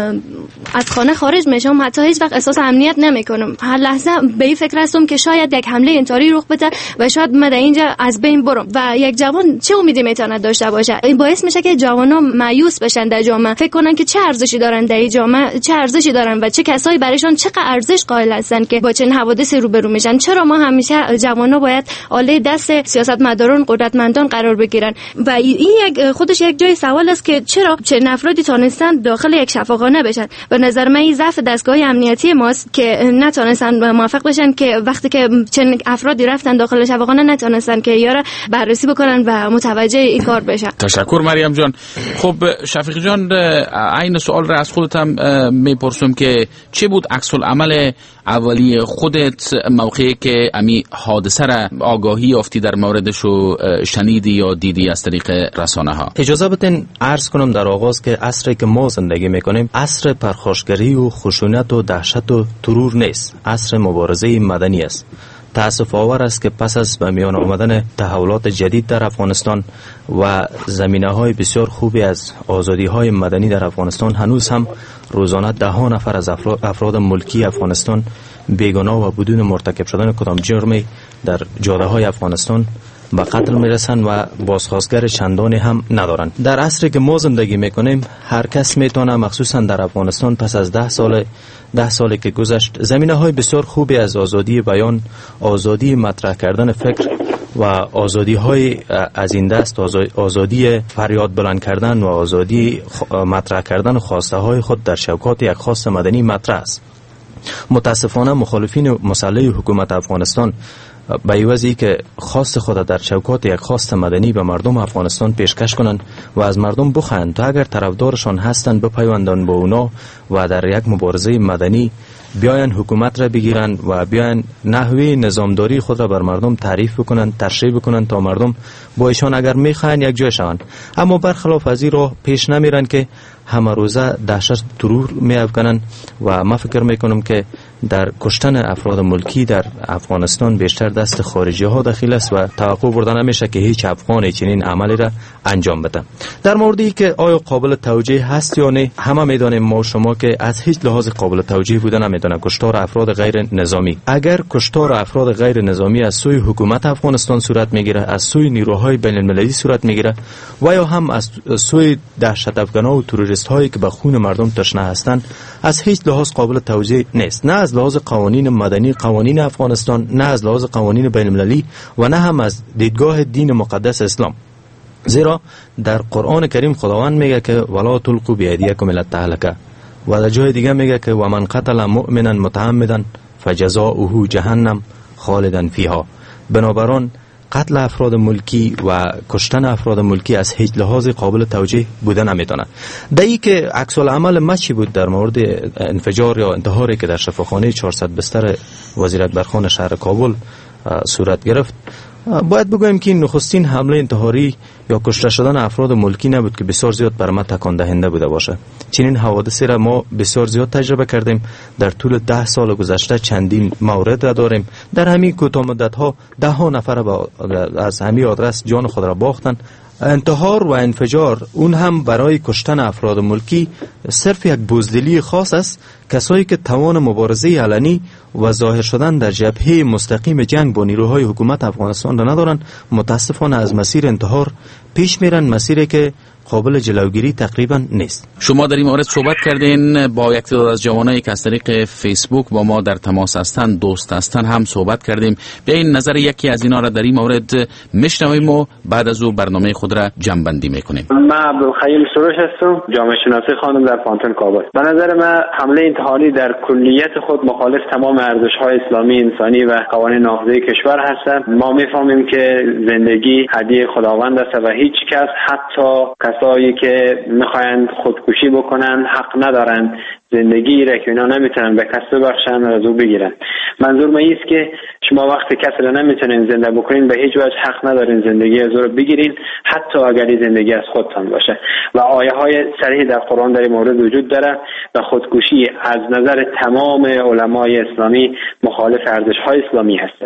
از خانه خارج میشم حتی هیچ وقت احساس امنیت نمیکنم. هر لحظه به این فکر هستم که شاید یک حمله انتحاری رخ بده و شاید من در اینجا از بین برم و یک جوان چه امیدی میتونه داشته باشه؟ این باعث میشه که جوانا مایوس بشن در جامعه، فکر کنن که چه ارزشی دارن در این جامعه، چه ارزشی دارن و چه کسایی برایشان چقدر ارزش قائل هستن که با چنین حوادثی روبرو میشن. چرا ما همیشه جوانا باید آله دست سیاستمداران قدرتمندان قرار بگیرن؟ و این خودش یک جای سوال است که چرا چنین افرادی تونستن داخل یک شفاخانه بشن. به نظر من این ضعف دستگاه امنیتی ماست که نتونستن موفق بشن که وقتی که چنین افرادی رفتن داخل شفاخانه نتونستن که یارا بررسی بکنن و متوجه این کار بشن. تشکر مریم جان. خب شفیق جان، این سوال را از خودت هم میپرسم که چه بود عکس العمل اولی خودت موقعی که امی حادثه را آگاهی یافتی در موردش و شنیدی یا دیدی از طریق رسانه ها؟ اجازه بدین عرض کنم در آغاز که عصری که ما زندگی میکنیم عصر پرخاشگری و خشونت و دهشت و ترور نیست، عصر مبارزه مدنی است. تأسف آور است که پس از به میان آمدن تحولات جدید در افغانستان و زمینه‌های بسیار خوبی از آزادی‌های مدنی در افغانستان هنوز هم روزانه ده نفر از افراد ملکی افغانستان بیگناه و بدون مرتکب شدن کدام جرمی در جاده‌های افغانستان به قتل میرسن و بازخواستگر چندانی هم ندارن. در عصری که ما زندگی میکنیم هر کس میتونه، مخصوصا در افغانستان پس از 10 سالی که گذشت، زمینه‌های بسیار خوبی از آزادی بیان، آزادی مطرح کردن فکر و آزادی‌های از این دست، آزادی فریاد بلند کردن و آزادی مطرح کردن خواسته‌های خود در شوکات یک خواست مدنی مطرح است. متاسفانه مخالفین مسلح حکومت افغانستان به عوضی که خواست خود در چوکات یک خواست مدنی به مردم افغانستان پیشکش کنند و از مردم بخواهند تا اگر طرفدارشان هستند بپیوندند با اونا و در یک مبارزه مدنی بیاین حکومت را بگیرن و بیاین نحوه نظامداری خود را بر مردم تعریف بکنن، تشریح بکنن تا مردم با ایشان اگر میخواین یک جای شوند. اما برخلاف از این راه پیش نمیرن که همه روزه دهشت ترور میافکنن و ما فکر میکنم که در کشتن افراد ملکی در افغانستان بیشتر دست خارجی ها دخیل است و توقع برده نمیشه که هیچ افغانی چنین عملی را انجام بده. در موردی که آیا قابل توجیه هست یا نه، همه میدانیم ما و شما که از هیچ لحاظ قابل توجیه بوده نمیدونه کشتار افراد غیر نظامی. اگر کشتار افراد غیر نظامی از سوی حکومت افغانستان صورت میگیره، از سوی نیروهای بین المللی صورت میگیره و یا هم از سوی دهشت افغانا و تروریست هایی که به خون مردم تشنه هستند، از هیچ لحاظ قابل توجیه نیست، نه از لحاظ قوانین مدنی، قوانین افغانستان، نه از لحاظ قوانین بین المللی و نه هم از دیدگاه دین مقدس اسلام. زیرا در قرآن کریم خداوند میگه که ولا تلقوا بایدیکم الی التهلکه و در جای دیگه میگه که و من قتل مؤمنا متعمدا فجزاؤه جهنم خالدا فیها. بنابراین قتل افراد ملکی و کشتن افراد ملکی از هیچ لحاظ قابل توجیه بوده نمیتونه. دایی که عکس العمل ما چی بود در مورد انفجار یا انتحاری که در شفاخانه 400 بستر وزیر اکبرخان شهر کابل صورت گرفت، باید بگویم که این نخستین حمله انتحاری یا کشته شدن افراد ملکی نبود که بسیار زیاد بر ما تکان دهنده بوده باشه. چنین حوادثی را ما بسیار زیاد تجربه کردیم. در طول 10 سال گذشته چندین مورد را داریم. در همین کوتاه مدت ها 10 نفر از همین آدرس جان خود را باختند. انتحار و انفجار، اون هم برای کشتن افراد ملکی، صرف یک بزدلی خاص است. کسایی که توان مبارزه علنی و ظاهر شدن در جبهه مستقیم جنگ با نیروهای حکومت افغانستان را ندارن، متاسفانه از مسیر انتحار پیش میرن، مسیری که قابل جلوگیری تقریبا نیست. شما در این مورد صحبت کردین با یک تعداد از جوانایی که از طریق فیسبوک با ما در تماس هستند، دوست هستند، هم صحبت کردیم. بیاین نظر یکی از اینا را در این مورد میشنویم و بعد از او برنامه خود را جمع‌بندی میکنیم. من عبدالخیل سروش هستم، جامعه شناسی خواندم در پانتون کابل. به نظر من حمله انتحاری در کلیت خود مخالف تمام ارزش‌های اسلامی، انسانی و قوانین نافذه کشور هستند. ما میفهمیم که زندگی هدیه خداوند است و هیچ کس، حتی کسایی که میخواین خودکشی بکنن، حق ندارن زندگی را که اینا نمیتونن به کس ببخشن و از او بگیرن. منظور من است که شما وقتی کسی را نمیتونین زنده بکنین، به هیچ وجه حق ندارین زندگی از او را بگیرین، حتی اگر این زندگی از خودتان باشه. و آیه های صریح در قرآن در این مورد وجود داره و خودکشی از نظر تمام علمای اسلامی مخالف ارزش های اسلامی هست.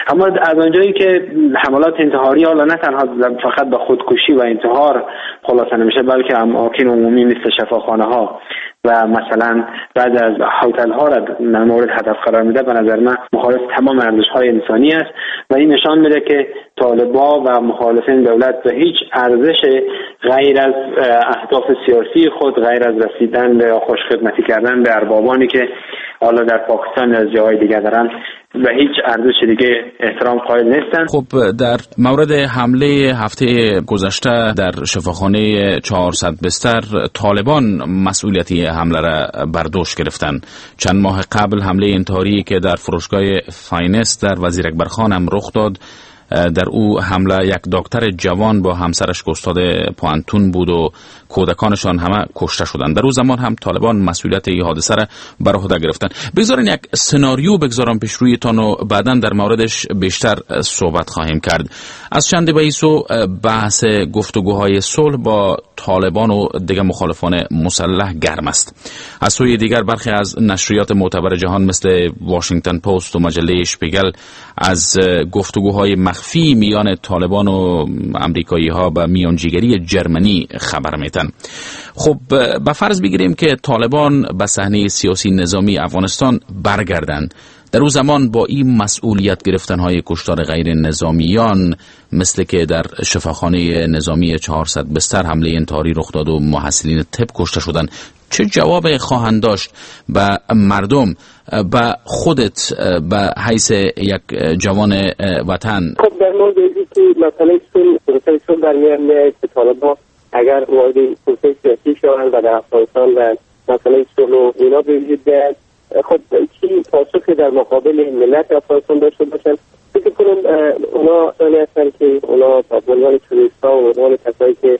اما از آنجایی که حملات انتحاری حالا نه تنها فقط به خودکشی و انتحار خلاصه نمیشه، بلکه اماکن عمومی مثل شفاخانه ها و مثلا بعد از هتل ها را مورد هدف قرار میده، به نظر من مخالف تمام ارزش های انسانی است و این نشان میده که طالبان و مخالفین دولت به هیچ ارزش غیر از اهداف سیاسی خود، غیر از رسیدن به خوشخدمتی کردن به اربابانی که حالا در پاکستان یا جاهای دیگه دارن، و هیچ ارزش دیگه احترام قائل نیستن. خب در مورد حمله هفته گذشته در شفاخانه 400 بستر، طالبان مسئولیتی حمله را بر دوش گرفتن. چند ماه قبل حمله انتحاری که در فروشگاه فاینست در وزیر اکبرخان هم رخ داد، در او حمله یک دکتر جوان با همسرش که استاد پوانتون بود و کودکانشان همه کشته شدند. در او زمان هم طالبان مسئولیت این حادثه را بر عهده گرفتن. بگذارین یک سناریو بگذارم پیش رویتان و بعداً در موردش بیشتر صحبت خواهیم کرد. از چند به ایسو بحث گفتگوهای صلح با طالبان و دیگر مخالفان مسلح گرم است. از سوی دیگر برخی از نشریات معتبر جهان مثل واشنگتن پست و مجله شپیگل از گفتگوهای مخفی میان طالبان و امریکایی ها به میانجیگری جرمنی خبر میتن. خب به فرض بگیریم که طالبان به صحنه سیاسی نظامی افغانستان برگردند، در اون زمان با این مسئولیت گرفتنهای کشتار غیر نظامیان مثل که در شفاخانه نظامی 400 بستر حمله انتحاری رخ داد و محصلین طب کشته شدند، چه جواب خواهند داشت به مردم، به خودت به حیث یک جوان وطن؟ خب در مورد که مسئله صلح در میان طالبان اگر وارد پروسه سیاسی شوند و در افغانستان و مسئله صلح و اینا به وجود بیاد، خب چی پاسخی در مقابل ملت افغانستان داشته باشن؟ فکر کنم اونا آنی هستن که اونا به عنوان تروریست‌ها و عنوان کسایی که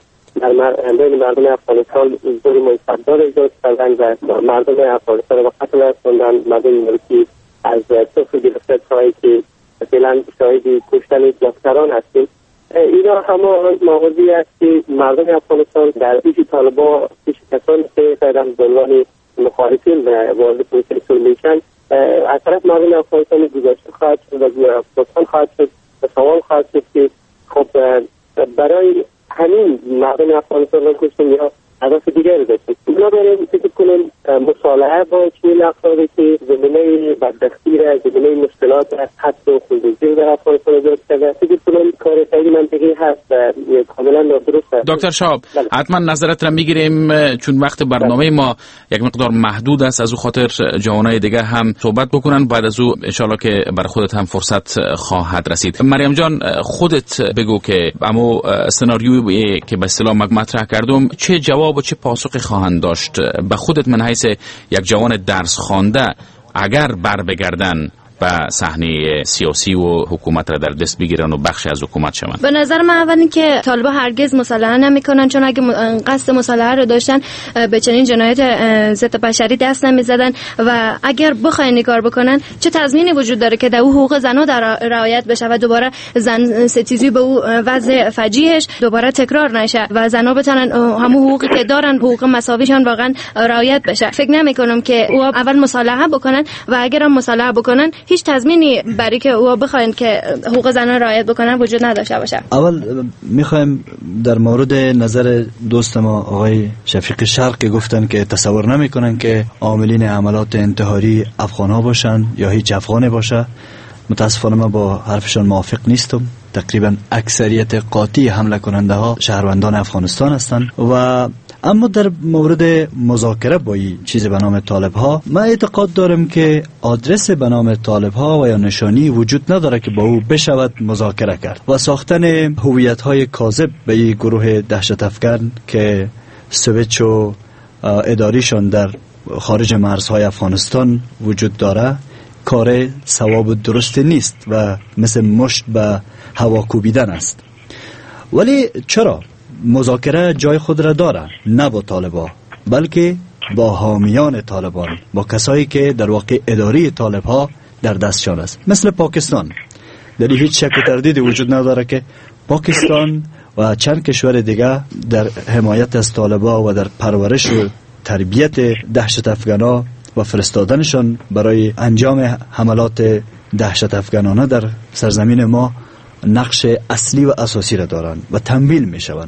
بین مردم افغانستان زور منصبدار ایجاد کردن و مردم افغانستان رو قتل رسوندن، مردم ملکی از صفر گرفته تایی که فعلا شاهد کشتن دکتران هستیم. اینا همه مواضعی است که مردم افغانستان در پیش طالبان، پیش کسانی که فعلا به عنوان مخالفین وارد پروسه صلح میشن، از طرف مردم افغانستان گذاشته خواهد شد و پرسان خواهد شد و سوال خواهد شد که خب برای همین مردم افغانستان را کشتیم یا هدف دیگری داشتیم. اونا برای فکر کنم مصالحه با چنین افرادی که زمینه بدبختی را، زمینه مشکلات حد و خودگذری در افغانستان ایجاد کرده، فکر کنم کار خیلی منطقی هست و کاملا درست است. دکتر شهاب، حتما نظرت را میگیریم چون وقت برنامه ما یک مقدار محدود است، از او خاطر جوانای دیگه هم صحبت بکنن، بعد از او انشالله که برای خودت هم فرصت خواهد رسید. مریم جان، خودت بگو که اما سناریویی که به اصطلاح مطرح کردم چه جواب و چه پاسخی خواهند داشت به خودت من حیث یک جوان درس خوانده اگر بر بگردن به صحنه سیاسی و حکومت را در دست بگیرن و بخشی از حکومت شوند؟ به نظر من اول این که طالبان هرگز مصالحه نمیکنن، چون اگه قصد مصالحه رو داشتن به چنین جنایت ضد بشری دست نمیزدن و اگر بخواین نگار بکنن چه تضمینی وجود داره که در حقوق زنها در رعایت بشه و دوباره زن ستیزی به او وضع فجیعش دوباره تکرار نشه و زنها بتونن همون حقوقی که دارن، حقوق مساویشان واقعا رعایت بشه. فکر نمیکنم که او اول مصالحه بکنن و اگر هم مصالحه بکنن هیچ تضمینی برای که او بخواین که حقوق زنان رعایت بکنن وجود نداشته باشه. اول میخوایم در مورد نظر دوست ما آقای شفیق شرق که گفتن که تصور نمیکنن که عاملین عملات انتحاری افغان‌ها باشن یا هیچ افغانی باشه. متاسفانه من با حرفشان موافق نیستم. تقریبا اکثریت قاطی حمله کننده ها شهروندان افغانستان هستند و اما در مورد مذاکره با این چیز به نام طالب ها من اعتقاد دارم که آدرس به نام طالب ها و یا نشانی وجود نداره که با او بشود مذاکره کرد و ساختن هویت های کاذب به این گروه دهشت افکن که سویچ و اداریشان در خارج مرزهای افغانستان وجود داره کار ثواب درست نیست و مثل مشت به هوا کوبیدن است. ولی چرا مذاکره جای خود را داره، نه با طالبان بلکه با حامیان طالبان، با کسایی که در واقع اداری طالب ها در دستشان است، مثل پاکستان. در هیچ شک و تردیدی وجود نداره که پاکستان و چند کشور دیگه در حمایت از طالبان و در پرورش و تربیت دهشت افغانا و فرستادنشان برای انجام حملات دهشت افغانانه در سرزمین ما نقش اصلی و اساسی را دارند و تمویل می شوند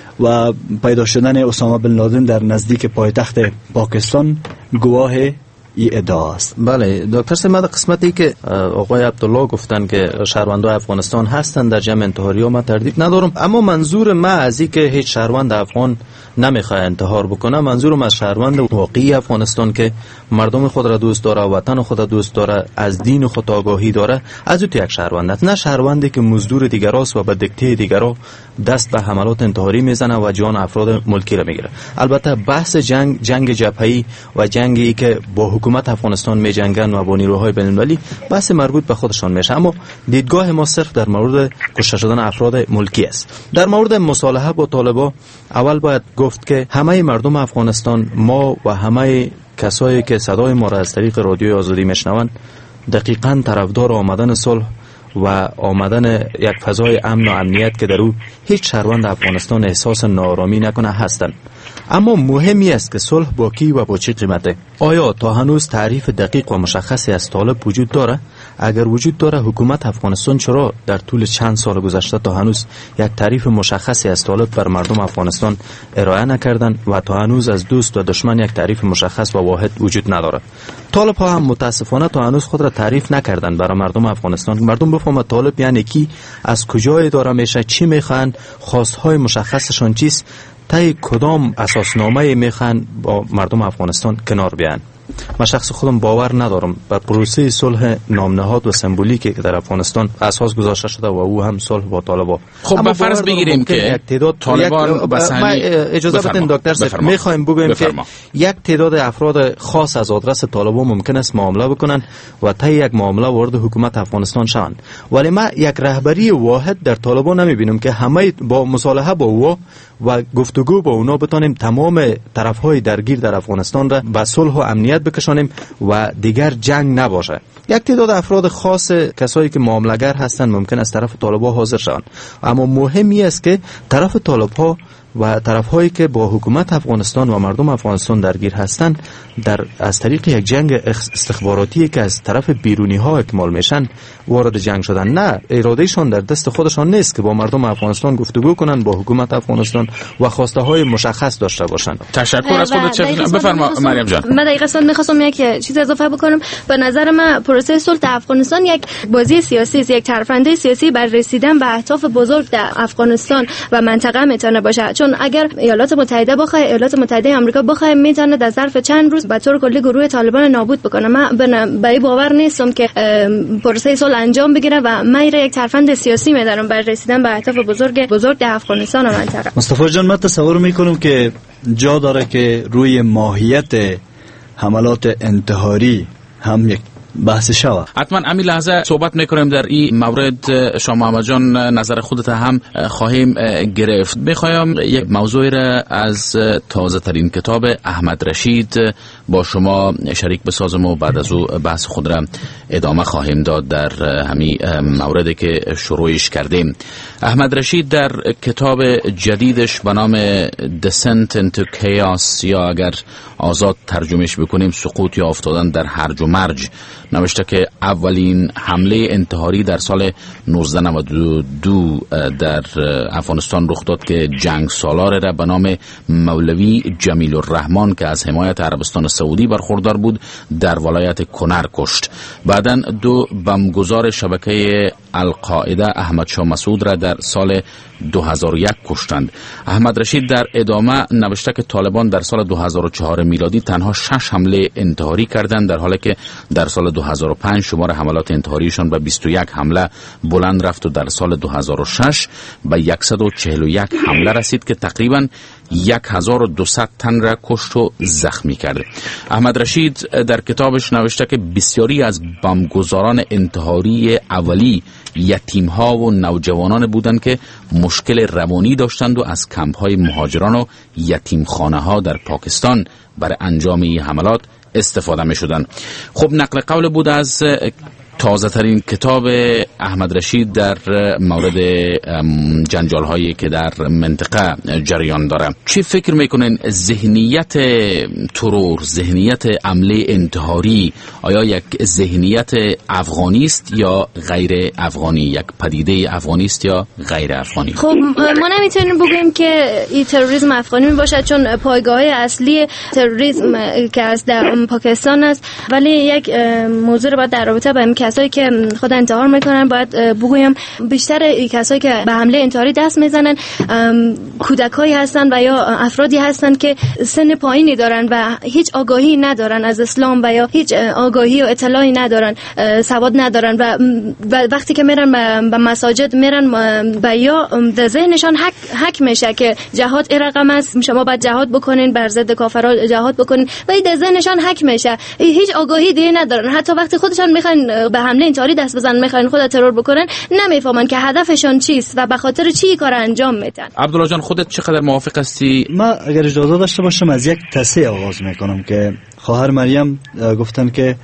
و پیدا شدن اسامه بن لادن در نزدیک پایتخت پاکستان گواه این ادعا است. بله دکتر سمت قسمتی که آقای عبدالله گفتن که شهروندان افغانستان هستند در جمع انتحاری ها من تردید ندارم، اما منظور من از این که هیچ شهروند افغان نمیخواد انتحار بکنه، منظورم از شهروند واقعی افغانستان که مردم خود را دوست داره، وطن خود را دوست داره، از دین خود آگاهی داره، از اون یک شهروند است، نه شهروندی که مزدور دیگراست و به دکته دیگرا دست به حملات انتحاری میزنه و جان افراد ملکی را میگیره. البته بحث جنگ جبهه‌ای و جنگی که با حکومت افغانستان میجنگن و با نیروهای بین‌المللی بحث مربوط به خودشان میشه، اما دیدگاه ما صرف در مورد کشته شدن افراد ملکی است. در مورد مصالحه با طالبان اول باید گفت که همه مردم افغانستان، ما و همه کسایی که صدای ما را از طریق رادیوی آزادی میشنوند دقیقاً طرفدار آمدن صلح و آمدن یک فضای امن و امنیت که در او هیچ شهروند افغانستان احساس ناآرامی نکنه هستند. اما مهمی است که صلح با کی و با چه قیمته؟ آیا تا هنوز تعریف دقیق و مشخصی از طالب وجود داره؟ اگر وجود داره حکومت افغانستان چرا در طول چند سال گذشته تا هنوز یک تعریف مشخصی از طالب بر مردم افغانستان ارائه نکردند و تا هنوز از دوست و دشمن یک تعریف مشخص و واحد وجود نداره؟ طالب ها هم متاسفانه تا هنوز خود را تعریف نکردند برای مردم افغانستان. مردم بفهمند طالب یعنی کی، از کجای داره میشه، چی میخوان، خواستهای مشخصشان چیست، تای کدام اساسنامه میخوان با مردم افغانستان کنار بیان. من شخص خودم باور ندارم بر پروسه صلح نامنهاد و سمبولیکی که در افغانستان اساس گذاشته شده و او هم صلح با طالبان. خب به فرض بگیریم که یک تعداد طالبان اجازه بدین دکتر صاحب میخوایم بگویم که یک تعداد افراد خاص از آدرس طالبان ممکن است معامله بکنن و تا یک معامله وارد حکومت افغانستان شوند، ولی ما یک رهبری واحد در طالبان نمیبینیم که همه با مصالحه با او و گفتگو با اونا بتونیم تمام طرفهای درگیر در افغانستان را به صلح و امنیت بکشانیم و دیگر جنگ نباشه. یک تعداد افراد خاص کسایی که معامله‌گر هستند ممکن است طرف طالبان حاضر شوند، اما مهمی است که طرف طالب‌ها و طرف‌هایی که با حکومت افغانستان و مردم افغانستان درگیر هستند از طریق یک جنگ استخباراتی که از طرف بیرونی‌ها اکمال میشن وارد جنگ شدن. نه، ارادهشان در دست خودشان نیست که با مردم افغانستان گفتگو کنن، با حکومت افغانستان و خواسته‌های مشخص داشته باشند. تشکر از خودت. بفرما مریم جان. من دقیقاً می‌خواستم یک چیز اضافه بکنم. به نظر من پروسه صلح در افغانستان یک بازی سیاسی است، یک طرفنده سیاسی بر رسیدن به اهداف بزرگ در افغانستان و منطقه میتونه باشه. چون اگر ایالات متحده بخواد، ایالات متحده آمریکا بخواد، میتونه در ظرف چند روز به طور کلی گروه طالبان نابود بکنه. من به این باور نیستم که پروسه صلح انجام بگیره و من یک طرفند سیاسی میدارم برای رسیدن به اهداف بزرگ در افغانستان و منطقه. مصطفی جان، من تصور میکنم که جا داره که روی ماهیت حملات انتحاری هم یک بحث شود. حتما همین لحظه صحبت میکنیم در این مورد. شما محمد جان نظر خودت هم خواهیم گرفت. بخوایم یک موضوع را از تازه ترین کتاب احمد رشید با شما شریک بسازم و بعد از او بحث خود را ادامه خواهیم داد در همین موردی که شروعش کردیم. احمد رشید در کتاب جدیدش به نام Descent into Chaos یا اگر آزاد ترجمهش بکنیم سقوط یا افتادن در هرج و مرج نوشته که اولین حمله انتحاری در سال 1992 در افغانستان رخ داد که جنگ سالار را به نام مولوی جمیل الرحمن که از حمایت عربستان سعودی برخوردار بود در ولایت کنر کشت. بعداً دو بمبگذار شبکه القاعده احمد شاه مسعود را در سال 2001 کشتند. احمد رشید در ادامه نوشته که طالبان در سال 2004 میلادی تنها 6 حمله انتحاری کردند، در حالی که در سال 2005 شمار حملات انتحاریشان به 21 حمله بلند رفت و در سال 2006 به 141 حمله رسید که تقریباً 1200 تن را کشت و زخمی کرد. احمد رشید در کتابش نوشته که بسیاری از بمبگذاران انتحاری اولی یتیم‌ها و نوجوانان بودند که مشکل روانی داشتند و از کمپ‌های مهاجران و یتیمخانه‌ها در پاکستان برای انجام این حملات استفاده می‌شدند. خب نقل قول بود از تازه ترین کتاب احمد رشید در مورد جنجال هایی که در منطقه جریان داره. چی فکر میکنین ذهنیت ترور، ذهنیت حمله انتحاری آیا یک ذهنیت افغانی است یا غیر افغانی، یک پدیده افغانی است یا غیر افغانی؟ خب ما نمیتونیم بگیم که این تروریسم افغانی باشد، چون پایگاه اصلی تروریسم که از در پاکستان است. ولی یک موضوع رو باید در رابطه با این کسایی که خود انتحار میکنن باید بگویم بیشتر کسایی که به حمله انتحاری دست میزنن کودکایی هستن و یا افرادی هستن که سن پایینی دارن و هیچ آگاهی ندارن از اسلام و یا هیچ آگاهی و اطلاعی ندارن، سواد ندارن و وقتی که میرن به مساجد میرن و یا در ذهنشان حک میشه که جهاد این رقم است، شما باید جهاد بکنین، بر ضد کافرها جهاد بکنین و این در ذهنشان حک میشه. هیچ آگاهی دیگه ندارن. حتی وقتی خودشان میخوان به حمله انتحاری دست بزنن، میخوان خود ترور بکنن، نمیفهمن که هدفشان چیست و به خاطر چی کار انجام میدن. عبدالله جان خودت چقدر موافق هستی؟ ما اگر اجازه داشته باشم از یک تصحیح آغاز میکنم که خواهر مریم گفتن که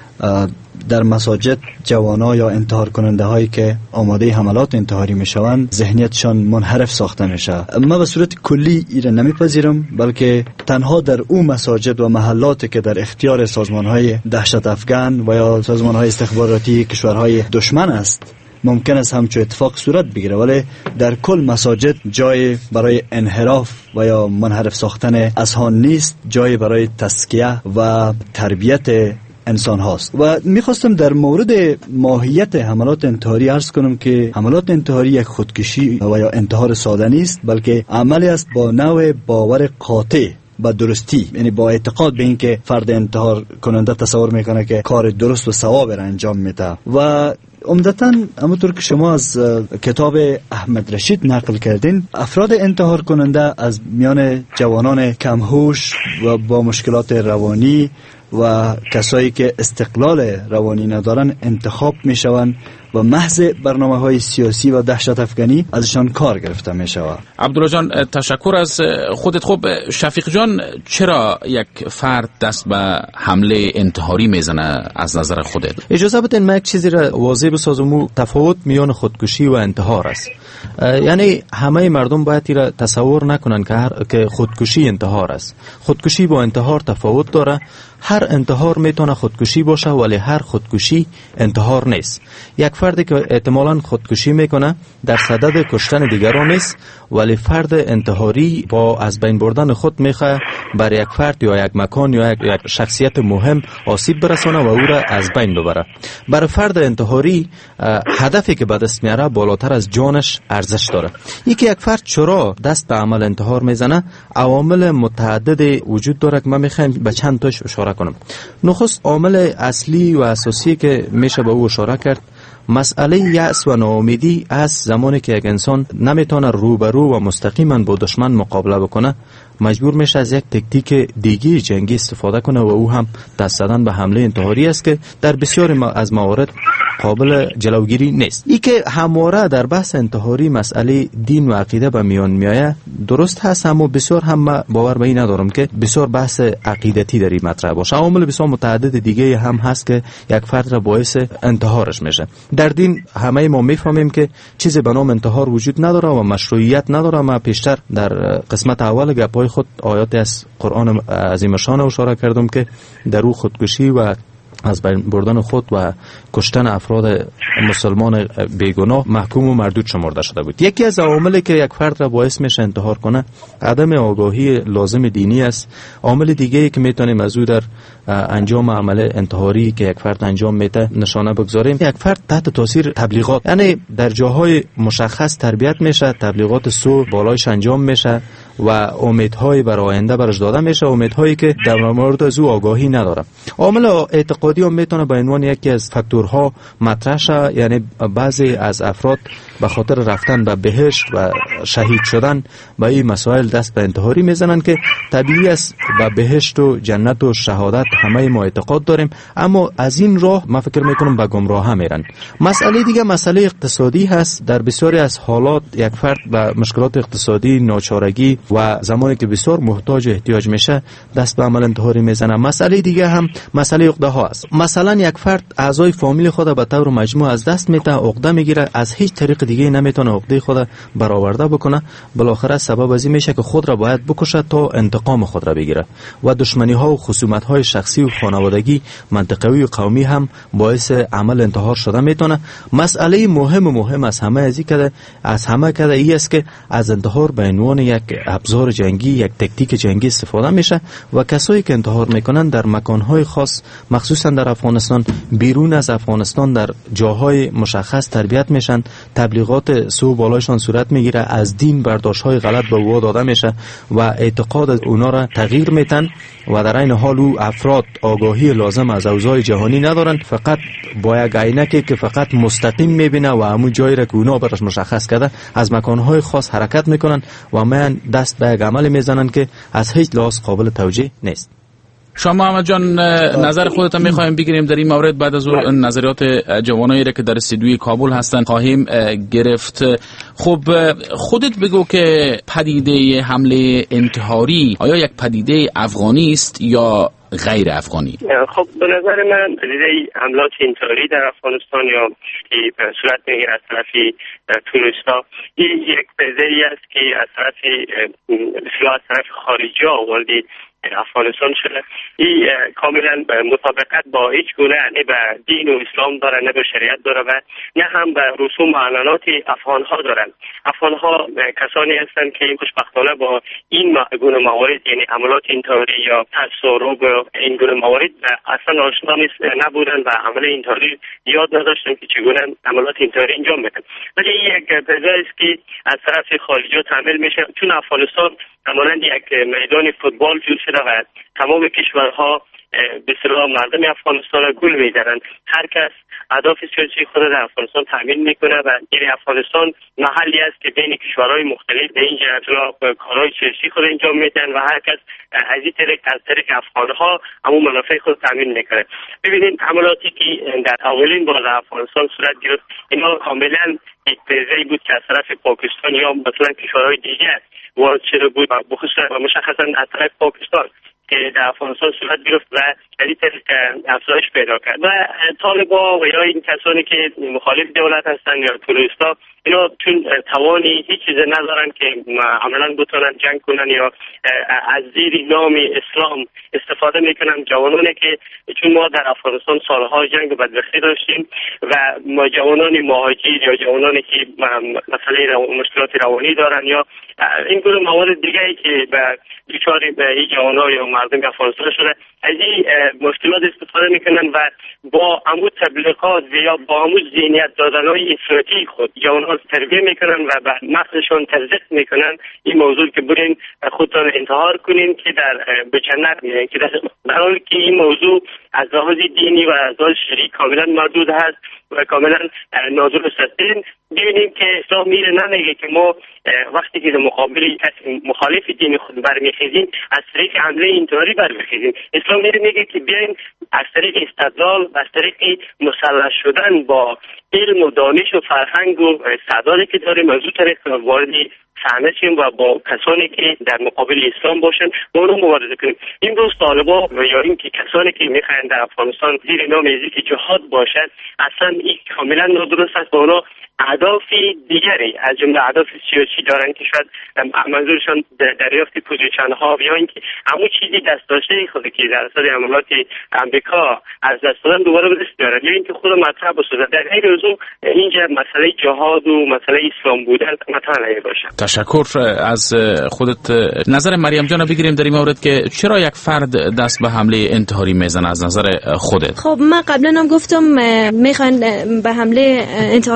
در مساجد جوانا یا انتحار کننده هایی که آماده حملات انتحاری میشوند ذهنیتشان منحرف ساخته میشه. ما به صورت کلی ایره نمیپذیرم، بلکه تنها در اون مساجد و محلاتی که در اختیار سازمان های دهشت افغان و یا سازمان های استخباراتی کشورهای دشمن است ممکن است همچو اتفاق صورت بگیره، ولی در کل مساجد جای برای انحراف و یا منحرف ساختن اذهان نیست، جای برای تزکیه و تربیت انسان هاست. و میخواستم در مورد ماهیت حملات انتحاری عرض کنم که حملات انتحاری یک خودکشی و یا انتحار ساده نیست، بلکه عملی است با نوع باور قاطع با درستی، یعنی با اعتقاد به این که فرد انتحار کننده تصور میکنه که کار درست و صواب را انجام میده. و عمدتاً همونطور که شما از کتاب احمد رشید نقل کردین، افراد انتحار کننده از میان جوانان کمهوش و با مشکلات روانی و کسایی که استقلال روانی ندارن انتخاب میشوند و محض برنامه‌های سیاسی و دهشت افغانی ازشان کار گرفته میشود. عبدالله جان تشکر از خودت. خب شفیق جان چرا یک فرد دست به حمله انتحاری میزنه از نظر خودت؟ اجازه بدین من یک چیزی را واضح بسازم. تفاوت میان خودکشی و انتحار است. یعنی همه مردم باید را تصور نکنن که خودکشی انتحار است. خودکشی با انتحار تفاوت داره. هر انتحار میتونه خودکشی باشه ولی هر خودکشی انتحار نیست. یک فردی که احتمالاً خودکشی میکنه در صدد کشتن دیگران نیست، ولی فرد انتحاری با از بین بردن خود میخواد بر یک فرد یا یک مکان یا یک شخصیت مهم آسیب برسانه و او را از بین ببره. برای فرد انتحاری هدفی که به دست میاره بالاتر از جانش ارزش داره. یکی یک فرد چرا دست به عمل انتحار میزنه؟ عوامل متعدد وجود داره که من میخوایم به چند تاش اشاره کنم. نخست عامل اصلی و اساسی که میشه به او اشاره کرد مسئله یأس و ناامیدی از زمانی که یک انسان نمیتونه روبرو و مستقیما با دشمن مقابله بکنه، مجبور میشه از یک تکتیک دیگه جنگی استفاده کنه و او هم دست زدن به حمله انتحاری است که در بسیاری از موارد قابل جلوگیری نیست. ای که همواره در بحث انتحاری مسئله دین و عقیده به میان میایه درست هست، اما بسیار هم باور به این ندارم که بسیار بحث عقیدتی در این مطرح باشه. عوامل بسیار متعدد دیگه هم هست که یک فرد را باعث انتحارش میشه. در دین همه ما میفهمیم که چیزی به نام انتحار وجود نداره و مشروعیت نداره. ما پیشتر در قسمت اول گپ‌های خود آیات از قرآن عظیم شان اشاره کردم که در او خودکشی و از بین بردن خود و کشتن افراد مسلمان بیگناه محکوم و مردود شمرده شده بود. یکی از عواملی که یک فرد را باعث میشه انتحار کنه عدم آگاهی لازم دینی است. عامل دیگه که میتونیم از او در انجام عمل انتحاری که یک فرد انجام میده نشانه بگذاریم، یک فرد تحت تاثیر تبلیغات، یعنی در جاهای مشخص تربیت میشه، تبلیغات سو بالایش انجام میشه و امیدهای بر آینده برش داده میشه، امیدهایی که در مورد از او آگاهی نداره. عامل اعتقادی هم میتونه به عنوان یکی از فاکتورها مطرح شه. یعنی بعضی از افراد به خاطر رفتن به بهشت و شهید شدن به این مسائل دست به انتحاری میزنن که طبیعی است به بهشت و جنت و شهادت همه ما اعتقاد داریم، اما از این راه من فکر میکنم به گمراه میرن. مسئله دیگه مسئله اقتصادی هست. در بسیاری از حالات یک فرد به مشکلات اقتصادی، ناچارگی و زمانی که بسیار محتاج احتیاج میشه دست به عمل انتحاری میزنه. مسئله دیگه هم مسئله عقده ها است. مثلا یک فرد اعضای فامیل خود به طور مجموع از دست میده، عقده میگیره، از هیچ طریق دیگه نمیتونه عقده خود برآورده بکنه، بالاخره سبب از این میشه که خود را باید بکشه تا انتقام خود را بگیره و دشمنی ها و خصومت های شخصی و خانوادگی، منطقوی و قومی هم باعث عمل انتحار شده میتونه. مسئله مهم از همه ای است که از انتحار به عنوان یک ابزار جنگی، یک تکتیک جنگی استفاده میشه و کسایی که انتحار میکنن در مکانهای خاص، مخصوصا در افغانستان، بیرون از افغانستان در جاهای مشخص تربیت میشن، تبلیغات سو بالایشان صورت میگیره، از دین برداشت‌های غلط به او داده میشه و اعتقاد اونا را تغییر میتن و در این حال او افراد آگاهی لازم از اوضاع جهانی ندارن، فقط با یک عینکی که فقط مستقیم میبینه و همون جایی را که اونا براش مشخص کرده از مکانهای خاص حرکت میکنن و من دست به یک عمل میزنن که از هیچ لحاظ قابل توجیه نیست. شما محمد جان نظر خودت هم میخوایم بگیریم در این مورد. بعد از اون نظریات جوانایی را که در استودیوی کابل هستن خواهیم گرفت. خب خودت بگو که پدیده حمله انتحاری آیا یک پدیده افغانی است یا غیر افغانی؟ خب به نظر من پدیده حملات انتحاری در افغانستان یا که صورت میگیره از طرف توریستا، این یک پدیده است که از طرف خارجی وارد افغانستان شده. این کاملا مطابقت با هیچ گونه نه به دین و اسلام داره، نه به شریعت داره و نه هم به رسوم و عنعنات افغان ها دارن. افغان ها کسانی هستند که خوشبختانه با این گونه موارد، یعنی عملات انتحاری یا تصارب و این گونه موارد اصلا آشنا نبودن و عمل انتحاری یاد نداشتن که چگونه عملات انتحاری انجام بدن. ولی این یک پدیده است که از طرف خارجی تعمیل میشه، چون افغانستان همانند یک میدان فوتبال جور شده و تمام کشورها به اصطلاح مردم افغانستان را گول میزنند. هر کس اهداف سیاسی خود در افغانستان تامین میکنه و این افغانستان محلی است که بین کشورهای مختلف به این جهت کارهای سیاسی خود انجام میدن و هر کس از این طریق افغانها همون منافع خود تامین میکنه. ببینید عملاتی که در اولین بار در افغانستان صورت گرفت، اینا کاملا یک پدیده بود که از طرف پاکستان یا مثلا کشورهای دیگر وارد شده بود و مشخصا از طرف پاکستان که در افغانستان صورت گرفت و از این طریق افزایش پیدا کرد و طالبا و یا این کسانی که مخالف دولت هستن یا تروریستا، اینا چون توانی هیچ چیز ندارن که عملا بتونن جنگ کنن یا از زیر نام اسلام استفاده میکنن. جوانانی که چون ما در افغانستان سالها جنگ و بدبختی داشتیم و ما جوانان مهاجر یا جوانانی که مسئله مشکلات روانی دارن یا این گروه موارد دیگری که به دچار این جوانان یا مردم افغانستان شده، از این مشکلات استفاده میکنن و با عمود تبلیغات و یا با عمود ذهنیت دادنهای افراطی خود جوانان تربیه میکنن و به مغزشان تزریق میکنن این موضوع که برین خودتان انتحار کنین که به جنت میرین، که در حالی که این موضوع از لحاظ دینی و از لحاظ شرعی کاملا مردود هست و کاملا نادرست است. ببینیم که اسلام میره نمیگه که ما وقتی که مقابل کسی مخالف دین خود برمیخیزیم از طریق حمله انتحاری برمیخیزیم. اسلام میره میگه که بیاین از طریق استدلال و از طریق مسلح شدن با علم و دانش و فرهنگ و استعدادی که داریم از اون طریق وارد صحنه شیم و با کسانی که در مقابل اسلام باشن با اونها مبارزه کنیم. امروز طالبا و یا این که کسانی که میخواین در افغانستان زیر نام که جهاد باشد، اصلا این کاملا نادرست است. با اونها اهداف دیگری از جمله اهداف سیاسی دارن که شاید منظورشان دریافت پوزیشن ها یا اینکه همون چیزی دست داشته خود که در اثر عملیات امریکا از دست دادن دوباره به دست بیارن یا اینکه خود مطرح بسازن. در این موضوع اینجا مسئله جهاد و مسئله اسلام بودن مطرح نمیباشه. تشکر از خودت. نظر مریم جان بگیریم در این مورد که چرا یک فرد دست به حمله انتحاری میزنه از نظر خودت؟ خب من قبلا هم گفتم میخوان به حمله انتحاری دست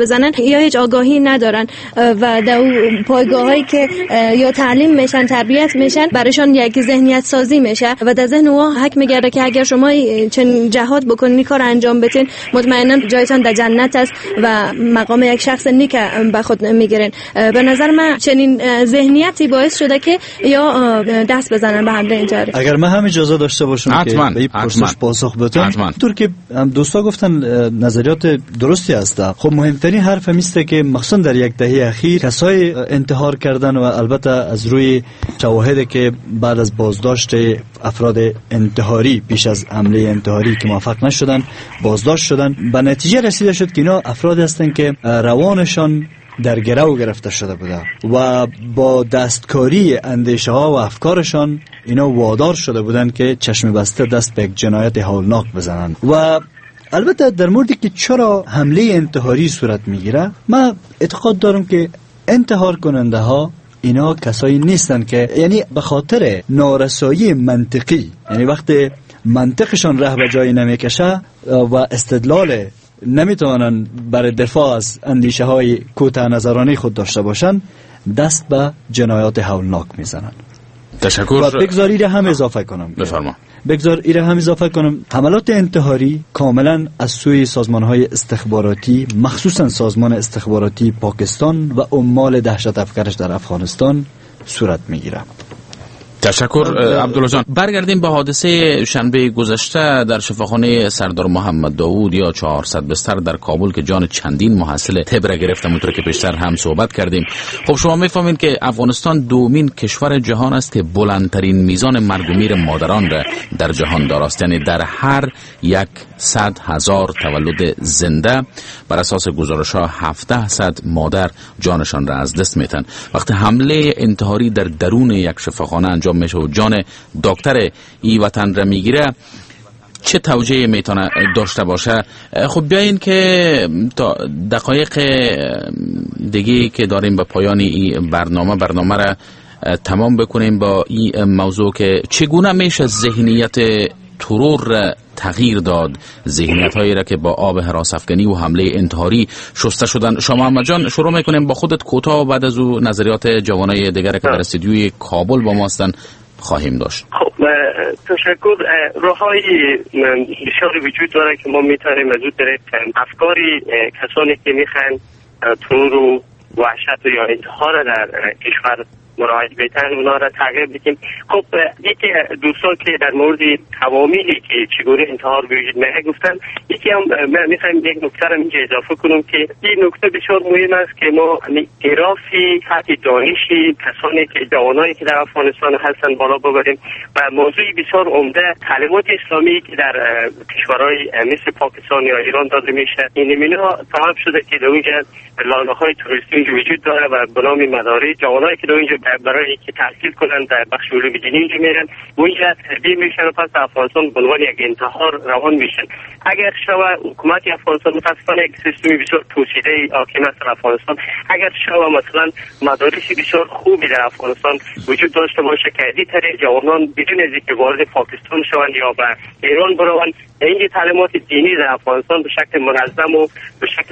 بزنن یا هیچ آگاهی ندارن و در پایگاهایی که یا تعلیم میشن تربیت میشن برایشان یک ذهنیت سازی میشه و در ذهن او حک میگرده که اگر شما چنین جهاد بکنین کار انجام بدین مطمئنا جایتان در جنت است و مقام یک شخص نیک به خود میگیرین. به نظر من چنین ذهنیتی باعث شده که یا دست بزنن به حمله اینطوری. اگر من هم اجازه داشته باشم که به این پرسش پاسخ بدم، طور که دوستا گفتن نظریات درستی هست. خب مهمترین حرف میسته که مخصوصا در یک دهه اخیر کسای انتحار کردن و البته از روی شواهدی که بعد از بازداشت افراد انتحاری پیش از حمله انتحاری که موفق نشدن بازداشت شدن، به نتیجه رسیده شد که اینا افرادی هستند که روانشان در گرو گرفته شده بوده و با دستکاری اندیشه ها و افکارشان اینا وادار شده بودند که چشم بسته دست به یک جنایت هولناک بزنند. و البته در موردی که چرا حمله انتحاری صورت میگیره، من اعتقاد دارم که انتحار کننده ها اینا کسایی نیستن که یعنی به خاطر نارسایی منطقی، یعنی وقتی منطقشان راه به جایی نمیکشه و استدلال نمیتوانن برای دفاع از اندیشه های کوتاه نظرانه خود داشته باشن، دست به جنایات هولناک میزنن. تشکر. و بگذار ایره هم اضافه کنم. بفرما. بگذار ایره هم اضافه کنم. حملات انتحاری کاملا از سوی سازمان‌های استخباراتی، مخصوصا سازمان استخباراتی پاکستان و عمال دهشت افکارش در افغانستان صورت میگیره. تشکر عبدالله جان. برگردیم به حادثه شنبه گذشته در شفاخانه سردار محمد داوود یا 400 بستر در کابل که جان چندین محصل طب را گرفت. همونطور که پیشتر هم صحبت کردیم. خب شما میفهمید که افغانستان دومین کشور جهان است که بلندترین میزان مرگ و میر مادران را در جهان دارست. یعنی در هر 100,000 تولد زنده بر اساس گزارش‌ها 700 مادر جانشان را از دست میتن. وقتی حمله انتحاری در درون یک شفاخانه انجام میشه و جان دکتر ای وطن را میگیره، چه توجیه میتونه داشته باشه؟ خب بیاین که تا دقایق دیگه که داریم به پایان این برنامه را تمام بکنیم با این موضوع که چگونه میشه ذهنیت ترور تغییر داد، ذهنیت هایی را که با آب هراس افکنی و حمله انتحاری شسته شدن. شما محمد جان شروع میکنیم با خودت کوتاه و بعد از او نظریات جوانای دیگر که در استودیوی کابل با ما هستن خواهیم داشت. خب تشکر. راههای بسیاری وجود داره که ما میتونیم از اون طریق افکاری کسانی که میخوان ترور و وحشت یا انتحار در کشور مراحل بیتن اونا را تغییر بدیم. خب یکی دوستان که در مورد عواملی که چگونه انتحار وجود میاد گفتن، یکی هم میخوایم یک نکته را اینجا اضافه کنم که این نکته بسیار مهم است که ما گرافی سطح دانشی کسانی که جوانایی که در افغانستان هستن بالا ببریم و موضوعی بسیار عمده تعلیمات اسلامی که در کشورهای مثل پاکستان یا ایران داده میشه، این نمونه طلب شده که در اونجا لانه‌های توریستی وجود داره و به نام مدارس جوانایی که در اونجا برای که تحصیل کنن در بخش علوم دینی اینجا میرن اونجا تربیه میشن و پس افغانستان به عنوان یک انتحار روان میشن. اگر شما حکومت افغانستان متاسفانه یک سیستم بسیار پوسیده حاکم است در افغانستان، اگر شما مثلا مدارس بسیار خوبی در افغانستان وجود داشته باشه که از این طریق جوانان بدون از اینکه وارد پاکستان شوند یا به ایران بروند این تعلیمات دینی در افغانستان به شکل منظم و به شکل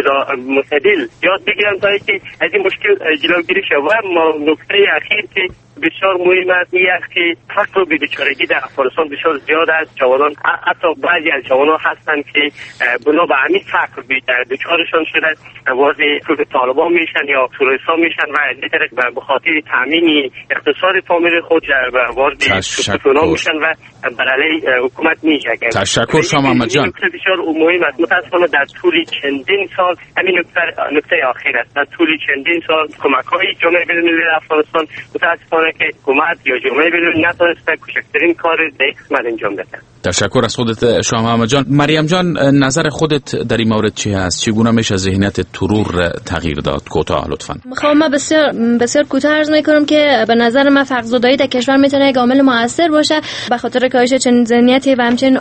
معتدل یاد بگیرن تا اینکه از این مشکل جلوگیری شود. و نکته اخیر که بسیار مهم است این است که فقر و بیچارگی در افغانستان بسیار زیاد است. جوانان حتی بعضی از جوانان هستند که بنا به همین فقر دچارشان شده وارد طالبان میشن یا تروریستان میشن و از این طریق به خاطر تامین اقتصاد فامیل خود وارد سونا میشن و بر علیه حکومت میجنگند. تشکر شما محمد جان. بسیار مهم است. متاسفانه در طول چندین سال همین نکته آخر است. در طول چندین سال کمک‌های جامعه بین‌المللی افغانستان متاسفانه که حکومت یا جامعه بین‌المللی نتونسته کوچکترین کار در یک قسمت انجام بده. تشکر از خودت شما محمد جان. مریم جان نظر خودت در این مورد چی هست؟ چگونه میشه ذهنیت ترور تغییر داد؟ کوتاه لطفاً. خب من بسیار کوتاه عرض میکنم که به نظر من فقرزدایی در کشور میتونه یک عامل مؤثر باشه به خاطر کاهش چنین ذهنیتی و همچنین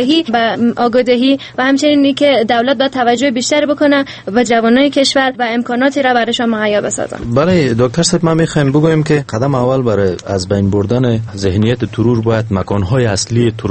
آگاهی و همچنین که دولت باید توجه بیشتری بکنه و جوانای کشور و امکاناتی را برایشان مهیا بسازه. برای دکتر صاحب ما میخوایم بگویم که قدم اول برای از بین بردن ذهنیت ترور باید مکانهای اصلی تروریسم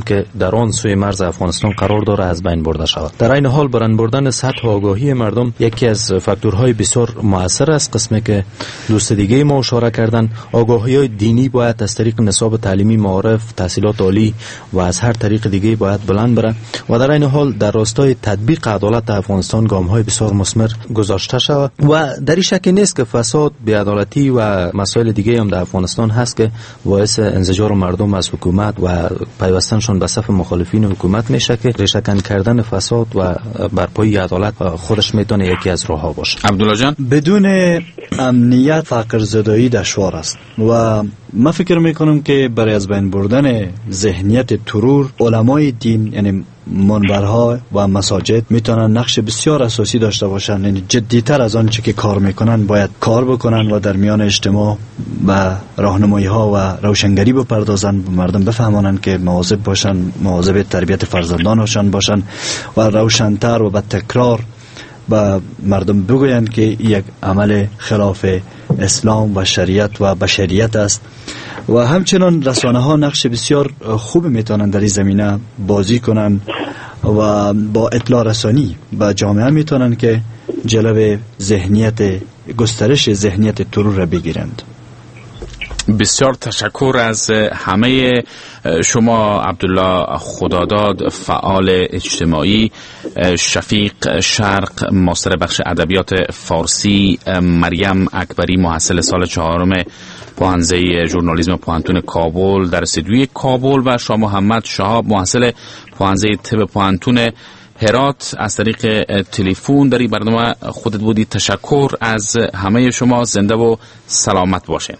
که در آن سوی مرز افغانستان قرار داره از بین برده شود. در این حال برآورد بردن سطح آگاهی مردم یکی از فاکتورهای بسیار مؤثر است. قسمی که دوست دیگه ما اشاره کردن، آگاهی‌های دینی باید از طریق نصاب تعلیمی، معارف، تحصیلات عالی و از هر طریق دیگه باید بلند بره و در این حال در راستای تطبیق عدالت در افغانستان گام‌های بسیار مثمر گذاشته شود و در این شک نیست که فساد، بی‌عدالتی و مسائل دیگه هم در افغانستان هست که باعث انزجار مردم از حکومت و پیوستنشون به صف مخالفین حکومت میشه که ریشه‌کن کردن فساد و برپایی عدالت خودش میتونه یکی از راه‌ها باشه. عبدالله جان، بدون امنیت فقر زدایی دشوار است و من فکر میکنم که برای از بین بردن ذهنیت ترور علمای دین یعنی منبرها و مساجد میتونن نقش بسیار اساسی داشته باشن. یعنی جدیتر از آنچه که کار میکنن باید کار بکنن و در میان اجتماع و راهنمایی ها و روشنگری بپردازن، مردم بفهمانن که مواظب باشن، مواظب تربیت فرزندانشان باشن و روشن‌تر و با تکرار و مردم بگویند که یک عمل خلاف اسلام و شریعت و بشریت است. و همچنان رسانه ها نقش بسیار خوب میتونن در این زمینه بازی کنن و با اطلاع رسانی به جامعه میتونن که جلب گسترش ذهنیت ترور را بگیرند. بسیار تشکر از همه شما. عبدالله خداداد، فعال اجتماعی، شفیق شرق، ماستر بخش ادبیات فارسی، مریم اکبری، محصل سال 4 پوهنزه ژورنالیسم پوهنتون کابل در استودیوی کابل و شاه محمد شهاب، محصل پوهنزه طب پوهنتون هرات از طریق تلفن در این برنامه خودت بودی. تشکر از همه شما. زنده و سلامت باشین.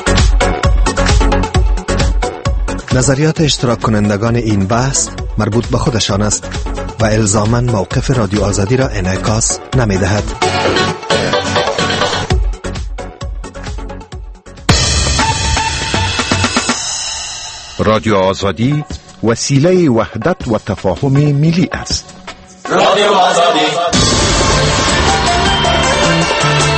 نظریات اشتراک کنندگان این بحث مربوط به خودشان است و الزاماً موقف رادیو آزادی را انعکاس نمی دهد. رادیو آزادی وسیله وحدت و تفاهم ملی است. رادیو آزادی